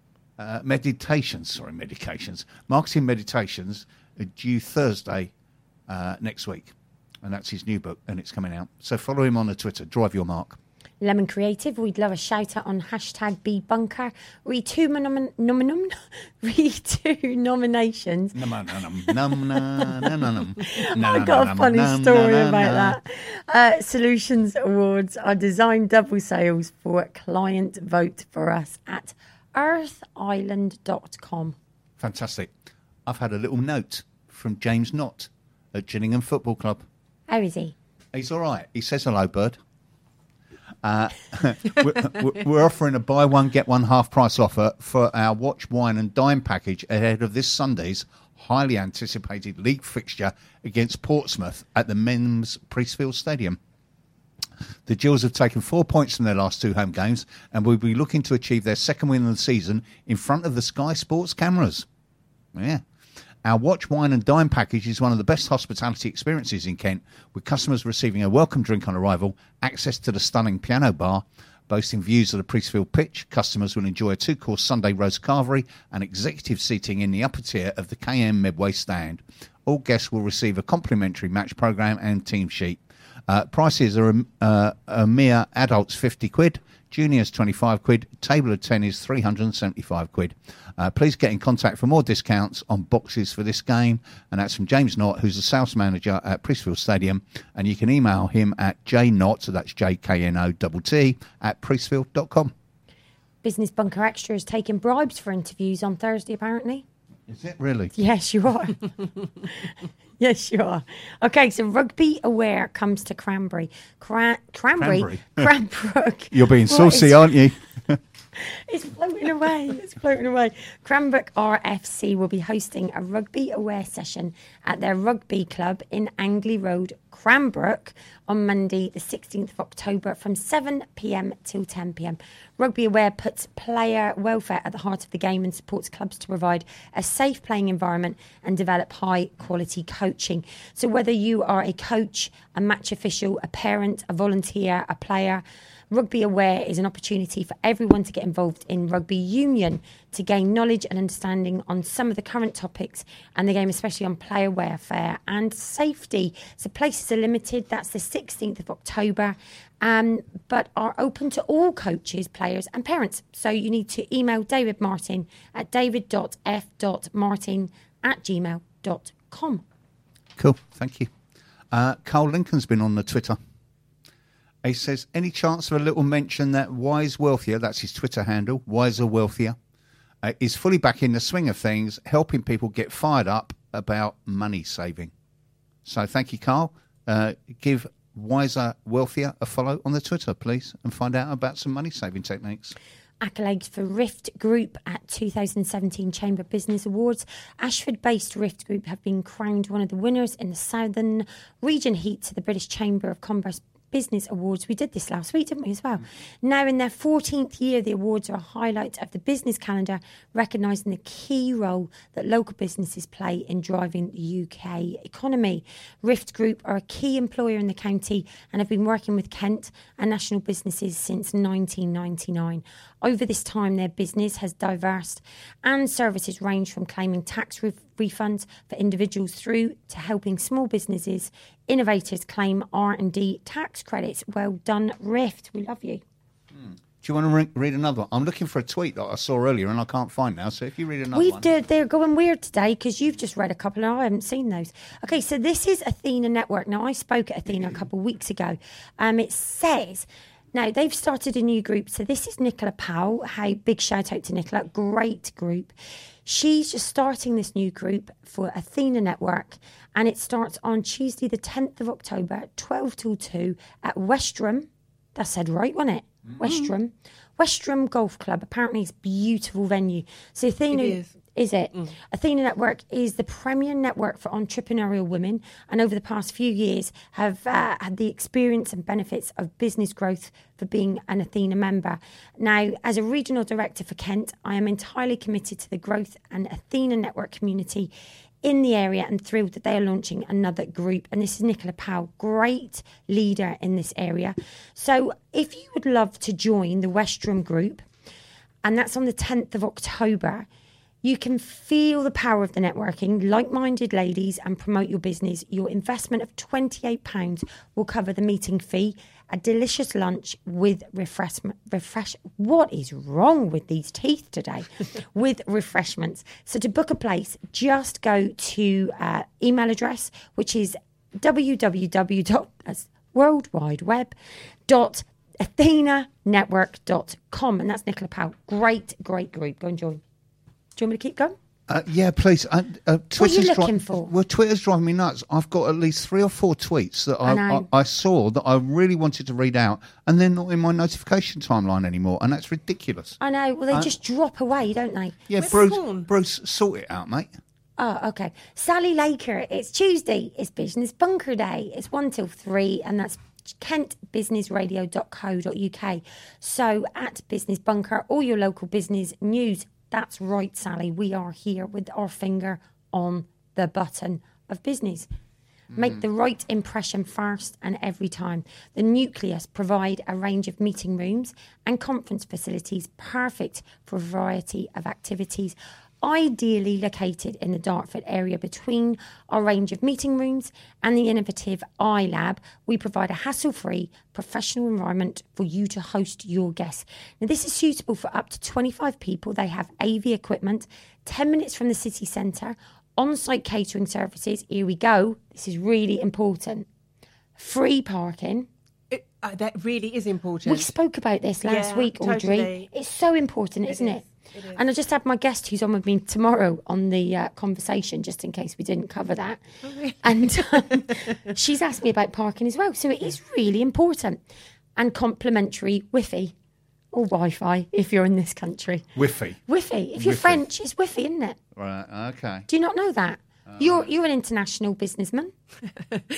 Marketing Meditations, due Thursday next week. And that's his new book, and it's coming out. So follow him on the Twitter, Drive Your Mark. Lemon Creative, we'd love a shout out on hashtag #BeBunker. Read two nominations. I got a funny story about that. Solutions Awards are design double sales for client vote for us at earthisland.com. Fantastic. I've had a little note from James Knott at Gillingham Football Club. How is he? He's all right. He says hello, Bird. We're offering a buy one, get one half price offer for our watch, wine and dine package ahead of this Sunday's highly anticipated league fixture against Portsmouth at the Men's Priestfield Stadium. The Gills have taken 4 points from their last two home games and will be looking to achieve their second win of the season in front of the Sky Sports cameras. Yeah. Our watch, wine and dine package is one of the best hospitality experiences in Kent, with customers receiving a welcome drink on arrival, access to the stunning piano bar, boasting views of the Priestfield pitch. Customers will enjoy a two-course Sunday roast carvery and executive seating in the upper tier of the KM Medway stand. All guests will receive a complimentary match programme and team sheet. Prices are a mere adults £50, juniors £25, table of 10 is £375. Please get in contact for more discounts on boxes for this game, and that's from James Knott, who's the sales manager at Priestfield Stadium, and you can email him at jknott, so that's JKNOTT, at priestfield.com. Business Bunker Extra is taking bribes for interviews on Thursday, apparently. Is it really? Yes, you are. Yes, you are. Okay, so Rugby Aware comes to Cranbury. Cranbrook. You're being What saucy, is- aren't you? It's floating away. It's floating away. Cranbrook RFC will be hosting a Rugby Aware session at their rugby club in Angley Road, Cranbrook on Monday, the 16th of October from 7 p.m. till 10 p.m. Rugby Aware puts player welfare at the heart of the game and supports clubs to provide a safe playing environment and develop high quality coaching. So whether you are a coach, a match official, a parent, a volunteer, a player, Rugby Aware is an opportunity for everyone to get involved in rugby union to gain knowledge and understanding on some of the current topics and the game, especially on player welfare and safety. So places are limited. That's the 16th of October, but are open to all coaches, players and parents. So you need to email David Martin at david.f.martin@gmail.com. Cool, thank you. Carl Lincoln's been on the Twitter. He says, any chance of a little mention that Wise Wealthier, that's his Twitter handle, Wiser Wealthier, is fully back in the swing of things, helping people get fired up about money saving. So thank you, Carl. Give Wiser Wealthier a follow on the Twitter, please, and find out about some money saving techniques. Accolades for Rift Group at 2017 Chamber Business Awards. Ashford-based Rift Group have been crowned one of the winners in the Southern Region Heat to the British Chamber of Commerce Business Awards. We did this last week, didn't we, as well? Now, in their 14th year, the awards are a highlight of the business calendar, recognising the key role that local businesses play in driving the UK economy. Rift Group are a key employer in the county and have been working with Kent and national businesses since 1999. Over this time, their business has diversed and services range from claiming tax refunds for individuals through to helping small businesses, innovators claim R&D tax credits. Well done, Rift. We love you. Do you want to read another one? I'm looking for a tweet that I saw earlier and I can't find now. So if you read another one. They're going weird today because you've just read a couple and I haven't seen those. Okay, so this is Athena Network. Now, I spoke at Athena a couple of weeks ago. It says... Now, they've started a new group. So this is Nicola Powell. Hey, big shout out to Nicola. Great group. She's just starting this new group for Athena Network. And it starts on Tuesday, the 10th of October, 12 till 2 at Westrum. That said right, wasn't it? Mm-hmm. Westrum Golf Club. Apparently, it's a beautiful venue. So Athena... Is it? Athena Network is the premier network for entrepreneurial women and over the past few years have had the experience and benefits of business growth for being an Athena member. Now, as a regional director for Kent, I am entirely committed to the growth and Athena Network community in the area and thrilled that they are launching another group. And this is Nicola Powell, great leader in this area. So if you would love to join the Westrum group, and that's on the 10th of October, you can feel the power of the networking, like-minded ladies, and promote your business. Your investment of £28 will cover the meeting fee, a delicious lunch with what is wrong with these teeth today? With refreshments. So to book a place, just go to email address, which is www.worldwideweb.athenanetwork.com. And that's Nicola Powell. Great group. Go and join. Do you want me to keep going? Yeah, please. What are you looking for? Well, Twitter's driving me nuts. I've got at least 3 or 4 tweets that I saw that I really wanted to read out, and they're not in my notification timeline anymore, and that's ridiculous. I know. Well, they just drop away, don't they? Yeah, Bruce, sort it out, mate. Oh, okay. Sally Laker, it's Tuesday. It's Business Bunker Day. It's 1 till 3, and that's kentbusinessradio.co.uk. So at Business Bunker, all your local business news. That's right, Sally. We are here with our finger on the button of business. Make the right impression first and every time. The Nucleus provide a range of meeting rooms and conference facilities perfect for a variety of activities, ideally located in the Dartford area. Between our range of meeting rooms and the innovative iLab, we provide a hassle-free professional environment for you to host your guests. Now, this is suitable for up to 25 people. They have AV equipment, 10 minutes from the city centre, on-site catering services. Here we go. This is really important. Free parking. That really is important. We spoke about this last week, Audrey. Totally. It's so important, isn't it? It is. And I just had my guest who's on with me tomorrow on the conversation, just in case we didn't cover that. Oh, really? And she's asked me about parking as well. So it is really important. And complimentary Wi-Fi or Wi-Fi if you're in this country. Wi-Fi. Wi-Fi. If you're French, it's Wi-Fi, isn't it? Right, okay. Do you not know that? You're an international businessman.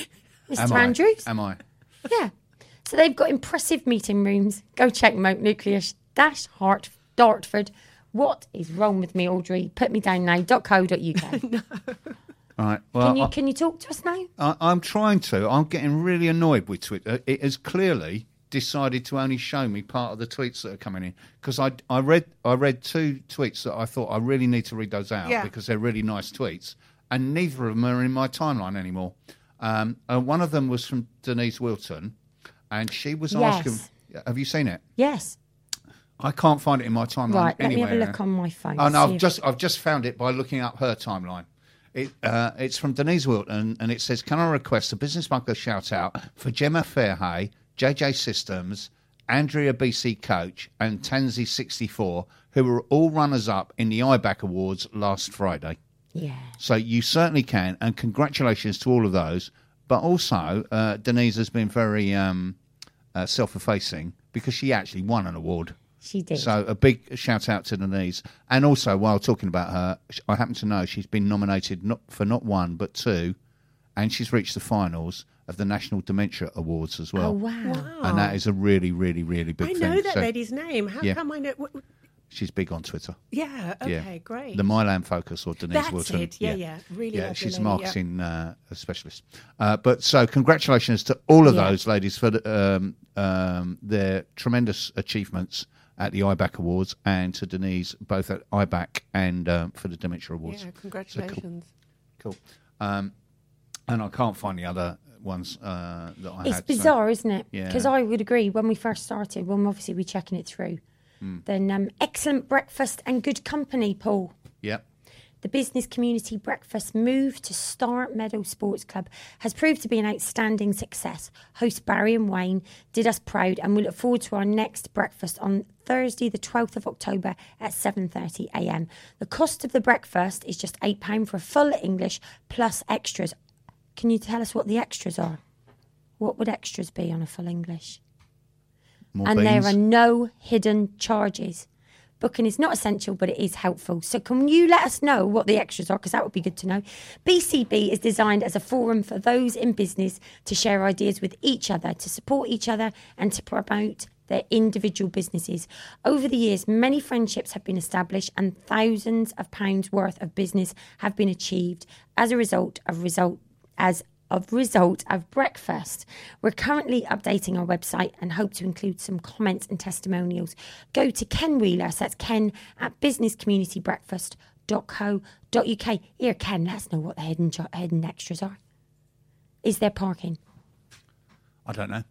Mr. Andrews. Am I? Yeah. So they've got impressive meeting rooms. Go check them out. Nucleus-Dartford. What is wrong with me, Audrey? Put me down now. .co.uk. All right. Well, Can you talk to us now? I'm trying to. I'm getting really annoyed with Twitter. It has clearly decided to only show me part of the tweets that are coming in, because I read 2 tweets that I thought I really need to read those out because they're really nice tweets, and neither of them are in my timeline anymore. One of them was from Denise Wilton, and she was asking, have you seen it? Yes. I can't find it in my timeline Right, let anywhere. me have a look on my phone. Oh no, I've just found it by looking up her timeline. It's from Denise Wilton, and it says, "Can I request a Business Bunker shout out for Gemma Fairhay, JJ Systems, Andrea BC Coach, and Tansy 64, who were all runners up in the IBAC Awards last Friday." Yeah. So you certainly can, and congratulations to all of those. But also, Denise has been very self-effacing because she actually won an award. She did. So a big shout out to Denise. And also, while talking about her, I happen to know she's been nominated for not 1 but 2, and she's reached the finals of the National Dementia Awards as well. Oh, wow. And that is a really, really, really big thing. I know that lady's name. How come I know? She's big on Twitter. Yeah, okay, great. The Mylan Focus, or Denise That's Wilton. it, yeah. Really lovely she's a lady, marketing specialist. But so congratulations to all of those ladies for their tremendous achievements at the IBAC Awards, and to Denise both at IBAC and for the Dementia Awards. Yeah, congratulations. So cool. And I can't find the other ones that I had. It's bizarre, isn't it? Yeah. Because I would agree, when we first started, when obviously we're checking it through, then excellent breakfast and good company, Paul. Yep. The business community breakfast move to Star Meadow Sports Club has proved to be an outstanding success. Host Barry and Wayne did us proud, and we look forward to our next breakfast on Thursday, the 12th of October at 7:30 a.m. The cost of the breakfast is just £8 for a full English plus extras. Can you tell us what the extras are? What would extras be on a full English? More and beans. there are no hidden charges. Booking is not essential, but it is helpful. So can you let us know what the extras are? Because that would be good to know. BCB is designed as a forum for those in business to share ideas with each other, to support each other, and to promote their individual businesses. Over the years, many friendships have been established and thousands of pounds worth of business have been achieved as a result of breakfast. We're currently updating our website and hope to include some comments and testimonials. Go to Ken Wheeler, so that's Ken at businesscommunitybreakfast.co.uk. Here, Ken, let us know what the hidden extras are. Is there parking? I don't know.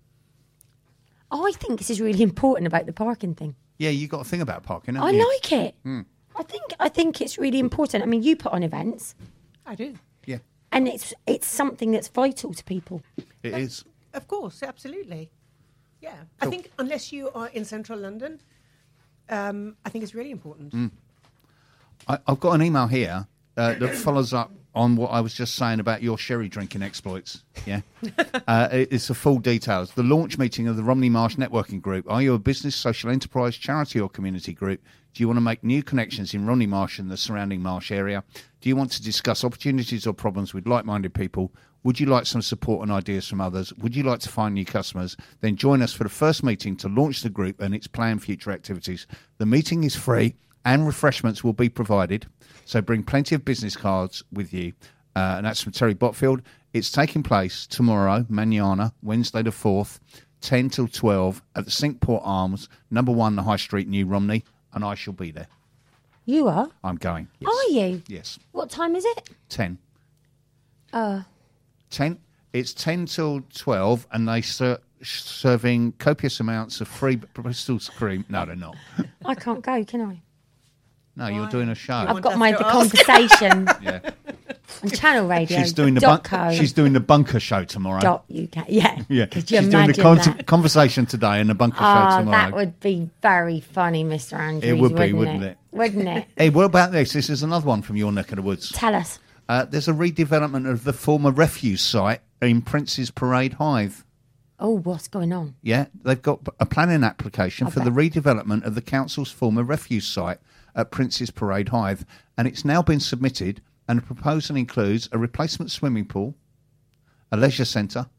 I think this is really important about the parking thing. Yeah, you got to think about parking, haven't I you? like it. I think it's really important. I mean, you put on events. I do. Yeah. And it's something that's vital to people. It is. Of course, absolutely. Yeah. Cool. I think unless you are in central London, I think it's really important. I've got an email here that follows up on what I was just saying about your sherry drinking exploits. Yeah. It's the full details. The launch meeting of the Romney Marsh Networking Group. Are you a business, social enterprise, charity or community group? Do you want to make new connections in Romney Marsh and the surrounding marsh area? Do you want to discuss opportunities or problems with like-minded people? Would you like some support and ideas from others? Would you like to find new customers? Then join us for the first meeting to launch the group and its planned future activities. The meeting is free and refreshments will be provided. So bring plenty of business cards with you. And that's from Terry Botfield. It's taking place tomorrow, Manana, Wednesday the 4th, 10 till 12 at the Sinkport Arms, number 1, the High Street, New Romney. And I shall be there. You are? I'm going. Yes. Are you? Yes. What time is it? 10. 10? It's 10 till 12, and they serving copious amounts of free Bristol cream. No, they're not. I can't go, can I? No, you're doing a show. I've got the conversation Yeah. on Channel Radio. She's doing the bunker show tomorrow. .uk. Yeah. Yeah. Could you She's doing imagine the that? conversation today and the bunker show tomorrow. That would be very funny, Mr. Andrews. It would be, wouldn't it? Wouldn't it? Hey, what about this? This is another one from your neck of the woods. Tell us. There's a redevelopment of the former refuse site in Prince's Parade Hithe. Oh, what's going on? Yeah, they've got a planning application for the redevelopment of the council's former refuse site at Prince's Parade Hithe, and it's now been submitted, and the proposal includes a replacement swimming pool, a leisure centre,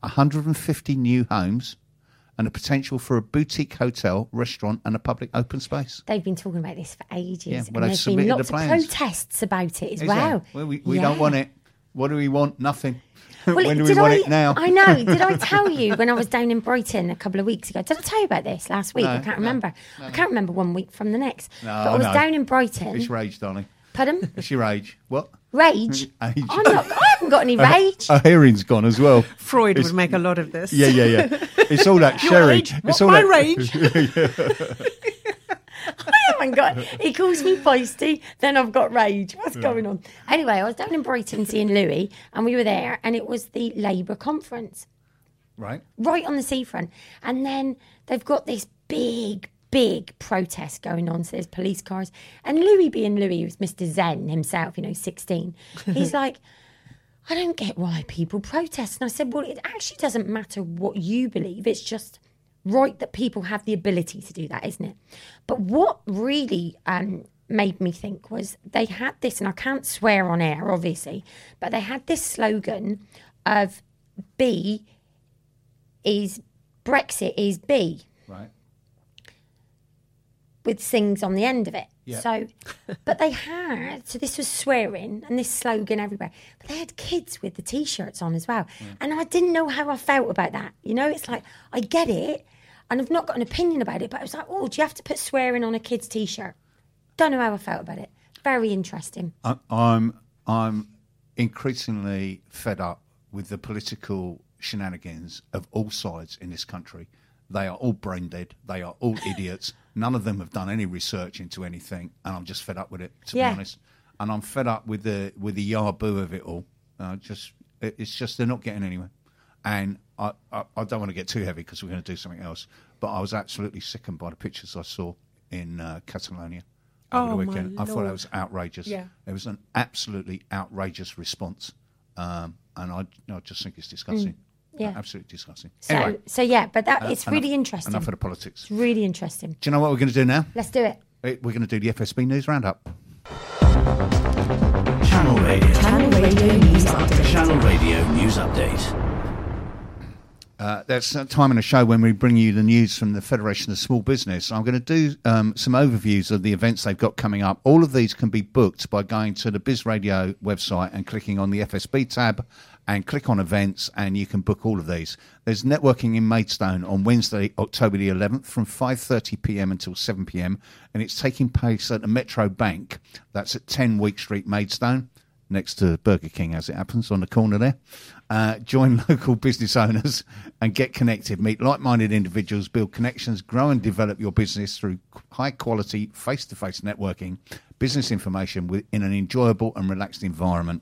150 new homes, and a potential for a boutique hotel, restaurant, and a public open space. They've been talking about this for ages. Yeah, well, and they've there's been submitted lots the of plans. protests about it as Is well. there? Well, we don't want it. What do we want? Nothing. Well, when do we want it now? I know. Did I tell you when I was down in Brighton a couple of weeks ago? Did I tell you about this last week? No, I can't remember. I can't remember one week from the next. No, but I was down in Brighton. It's rage, darling. Pardon? It's your age. What? Rage? Age. I haven't got any rage. Our hearing's gone as well. Freud would make a lot of this. Yeah. It's all that sherry. Age? It's What, all my that rage? I haven't got. He calls me feisty, then I've got rage. What's going on? Anyway, I was down in Brighton seeing Louis, and we were there, and it was the Labour conference Right. on the seafront, and then they've got this big protest going on. So there's police cars, and Louis, being Louis, who's Mr. Zen himself, 16. He's like, I don't get why people protest. And I said, well, it actually doesn't matter what you believe. It's just right that people have the ability to do that, isn't it? But what really made me think was they had this, and I can't swear on air, obviously, but they had this slogan of B is Brexit is B. Right. With things on the end of it. Yeah. So, but they had, so this was swearing and this slogan everywhere, but they had kids with the T-shirts on as well. And I didn't know how I felt about that. It's like, I get it, and I've not got an opinion about it, but I was like, oh, do you have to put swearing on a kid's T-shirt? Don't know how I felt about it. Very interesting. I'm increasingly fed up with the political shenanigans of all sides in this country. They are all brain dead. They are all idiots. None of them have done any research into anything, and I'm just fed up with it, to be honest. And I'm fed up with the yaboo of it all. It's just they're not getting anywhere. And I don't want to get too heavy because we're going to do something else. But I was absolutely sickened by the pictures I saw in Catalonia over the weekend. I thought that was outrageous. Yeah. It was an absolutely outrageous response, and I just think it's disgusting. Yeah. Absolutely disgusting. So, Anyway, but it's really interesting. Enough of the politics. It's really interesting. Do you know what we're going to do now? Let's do it. We're going to do the FSB News Roundup. Channel Radio. Channel Radio News Update. Channel Radio News Update. That's a time in the show when we bring you the news from the Federation of Small Business. I'm going to do some overviews of the events they've got coming up. All of these can be booked by going to the Biz Radio website and clicking on the FSB tab and click on events, and you can book all of these. There's networking in Maidstone on Wednesday, October the 11th from 5:30pm until 7pm, and it's taking place at the Metro Bank. That's at 10 Week Street, Maidstone, next to Burger King, as it happens, on the corner there. Join local business owners and get connected. Meet like-minded individuals, build connections, grow and develop your business through high-quality, face-to-face networking, business information in an enjoyable and relaxed environment.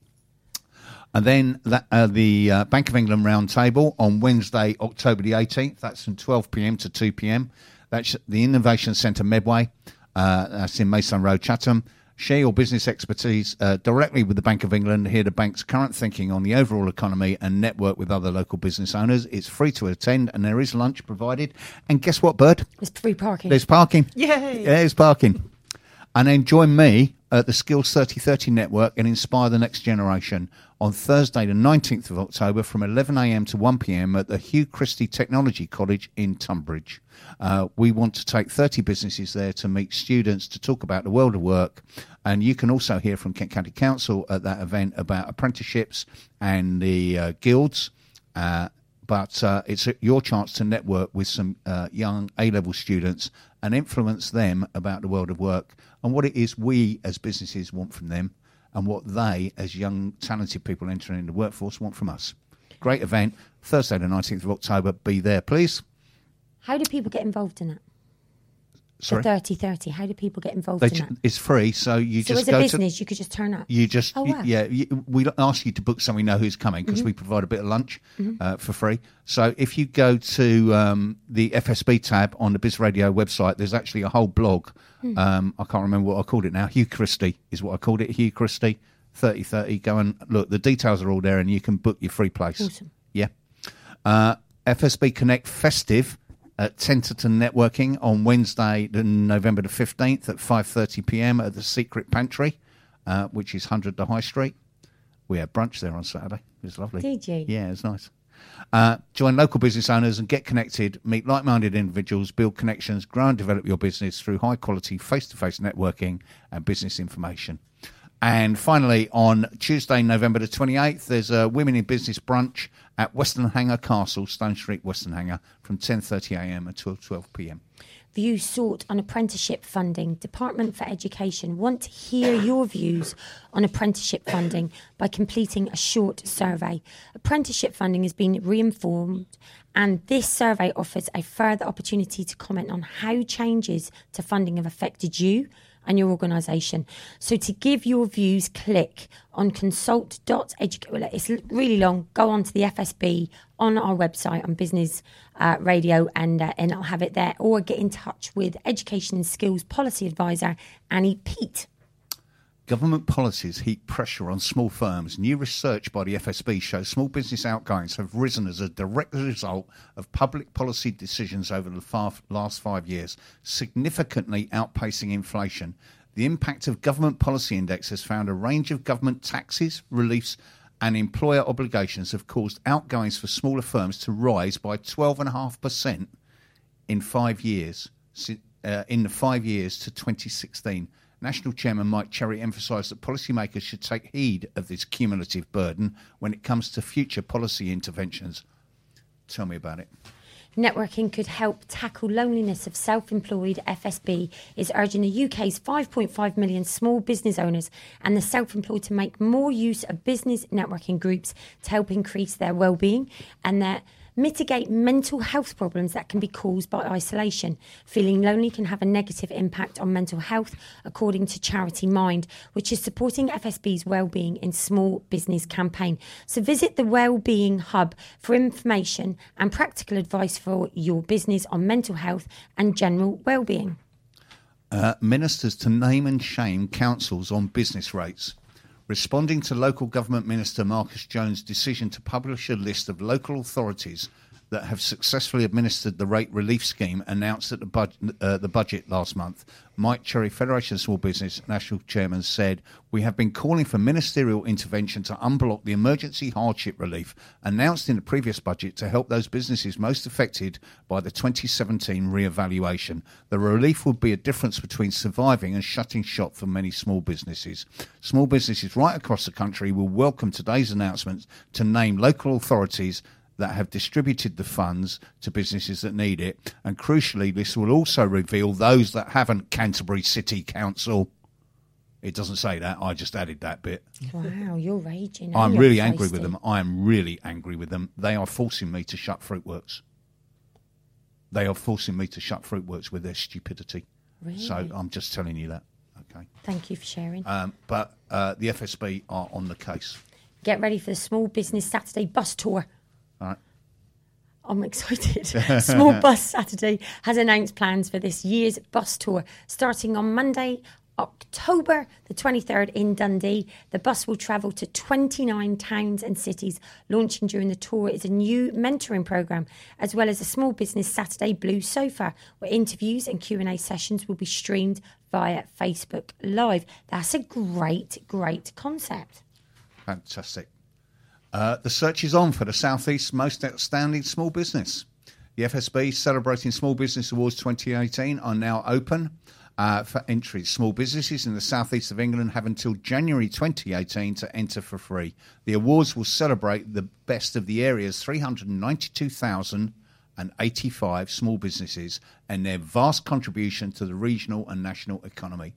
And then the Bank of England Roundtable on Wednesday, October the 18th. That's from 12pm to 2pm. That's the Innovation Centre Medway. That's in Maidstone Road, Chatham. Share your business expertise directly with the Bank of England. Hear the bank's current thinking on the overall economy and network with other local business owners. It's free to attend, and there is lunch provided. And guess what, Bird? There's free parking. There's parking. Yay! There's parking. And then join me at the Skills 3030 Network and inspire the next generation on Thursday, the 19th of October from 11am to 1pm at the Hugh Christie Technology College in Tunbridge. We want to take 30 businesses there to meet students to talk about the world of work. And you can also hear from Kent County Council at that event about apprenticeships and the guilds. But it's your chance to network with some young A-level students and influence them about the world of work and what it is we as businesses want from them and what they, as young, talented people entering the workforce, want from us. Great event, Thursday the 19th of October. Be there, please. How do people get involved in it? Sorry? The 3030. How do people get involved in that? It's free, so you So just as go a business, you could just turn up. You just, Oh, wow. we ask you to book so we know who's coming because we provide a bit of lunch for free. So if you go to the FSB tab on the Biz Radio website, there's actually a whole blog. I can't remember what I called it now. Hugh Christie is what I called it. Hugh Christie 3030. Go and look. The details are all there, and you can book your free place. Awesome. Yeah. FSB Connect Festive at Tenterton Networking on Wednesday, November the 15th at 5:30pm at the Secret Pantry, which is 100 The High Street. We had brunch there on Saturday. It was lovely. Did you? Yeah, it was nice. Join local business owners and get connected, meet like-minded individuals, build connections, grow and develop your business through high-quality face-to-face networking and business information. And finally, on Tuesday, November the 28th, there's a Women in Business brunch at Western Hanger Castle, Stone Street, Western Hanger, from 10:30am until 12pm. Views sought on apprenticeship funding. Department for Education want to hear your views on apprenticeship funding by completing a short survey. Apprenticeship funding has been reinformed, and this survey offers a further opportunity to comment on how changes to funding have affected you and your organisation. So to give your views, click on consult.educate. Well, it's really long. Go on to the FSB on our website on Business Radio and I'll have it there. Or get in touch with Education and Skills Policy Advisor Annie Peat. Government policies heap pressure on small firms. New research by the FSB shows small business outgoings have risen as a direct result of public policy decisions over the last 5 years, significantly outpacing inflation. The impact of government policy index has found a range of government taxes, reliefs and employer obligations have caused outgoings for smaller firms to rise by 12.5% in 5 years, in the 5 years to 2016. National Chairman Mike Cherry emphasised that policymakers should take heed of this cumulative burden when it comes to future policy interventions. Tell me about it. Networking could help tackle loneliness of self-employed. FSB is urging the UK's 5.5 million small business owners and the self-employed to make more use of business networking groups to help increase their well-being and their mitigate mental health problems that can be caused by isolation. Feeling lonely can have a negative impact on mental health, according to Charity Mind, which is supporting FSB's Wellbeing in Small Business campaign. So visit the Wellbeing Hub for information and practical advice for your business on mental health and general wellbeing. Ministers to name and shame councils on business rates. Responding to local government minister Marcus Jones' decision to publish a list of local authorities that have successfully administered the rate relief scheme announced at the budget last month, Mike Cherry, Federation of Small Business National Chairman, said, "We have been calling for ministerial intervention to unblock the emergency hardship relief announced in the previous budget to help those businesses most affected by the 2017 re-evaluation. The relief would be a difference between surviving and shutting shop for many small businesses. Small businesses right across the country will welcome today's announcement to name local authorities that have distributed the funds to businesses that need it. And crucially, this will also reveal those that haven't. Canterbury City Council." It doesn't say that. I just added that bit. Wow, you're raging. I'm really angry with them. I am really angry with them. They are forcing me to shut Fruitworks. They are forcing me to shut Fruitworks with their stupidity. Really? So I'm just telling you that. Okay. Thank you for sharing. But the FSB are on the case. Get ready for the Small Business Saturday bus tour. All right. I'm excited. Small Bus Saturday has announced plans for this year's bus tour starting on Monday, October the 23rd in Dundee. The bus will travel to 29 towns and cities. Launching during the tour is a new mentoring programme, as well as a Small Business Saturday Blue Sofa, where interviews and Q&A sessions will be streamed via Facebook Live. That's a great, great concept. Fantastic. The search is on for the South East's most outstanding small business. The FSB Celebrating Small Business Awards 2018 are now open for entries. Small businesses in the South East of England have until January 2018 to enter for free. The awards will celebrate the best of the area's 392,085 small businesses and their vast contribution to the regional and national economy.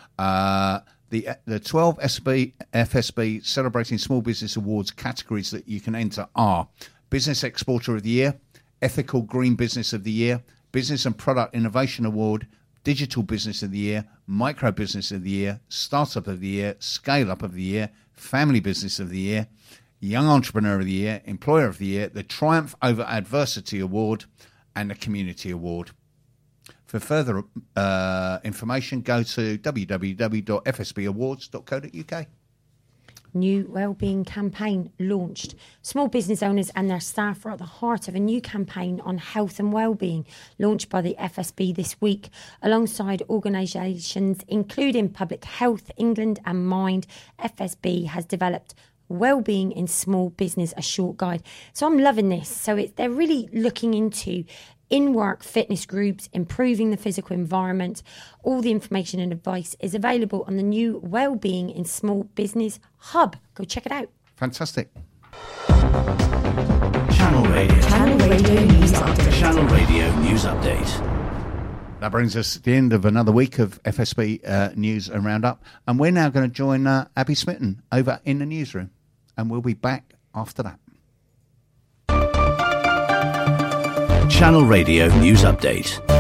The 12 FSB Celebrating Small Business Awards categories that you can enter are Business Exporter of the Year, Ethical Green Business of the Year, Business and Product Innovation Award, Digital Business of the Year, Micro Business of the Year, Startup of the Year, Scale Up of the Year, Family Business of the Year, Young Entrepreneur of the Year, Employer of the Year, the Triumph Over Adversity Award, and the Community Award. For further information, go to www.fsbawards.co.uk. New wellbeing campaign launched. Small business owners and their staff are at the heart of a new campaign on health and wellbeing launched by the FSB this week, alongside organisations including Public Health England and Mind. FSB has developed Wellbeing in Small Business, a short guide. So I'm loving this. So they're really looking into in-work fitness groups, improving the physical environment. All the information and advice is available on the new Wellbeing in Small Business Hub. Go check it out. Fantastic. Channel Radio News Update. Channel Radio News Update. That brings us to the end of another week of FSB News and Roundup. And we're now going to join Abby Smitten over in the newsroom. And we'll be back after that. Channel Radio News Update.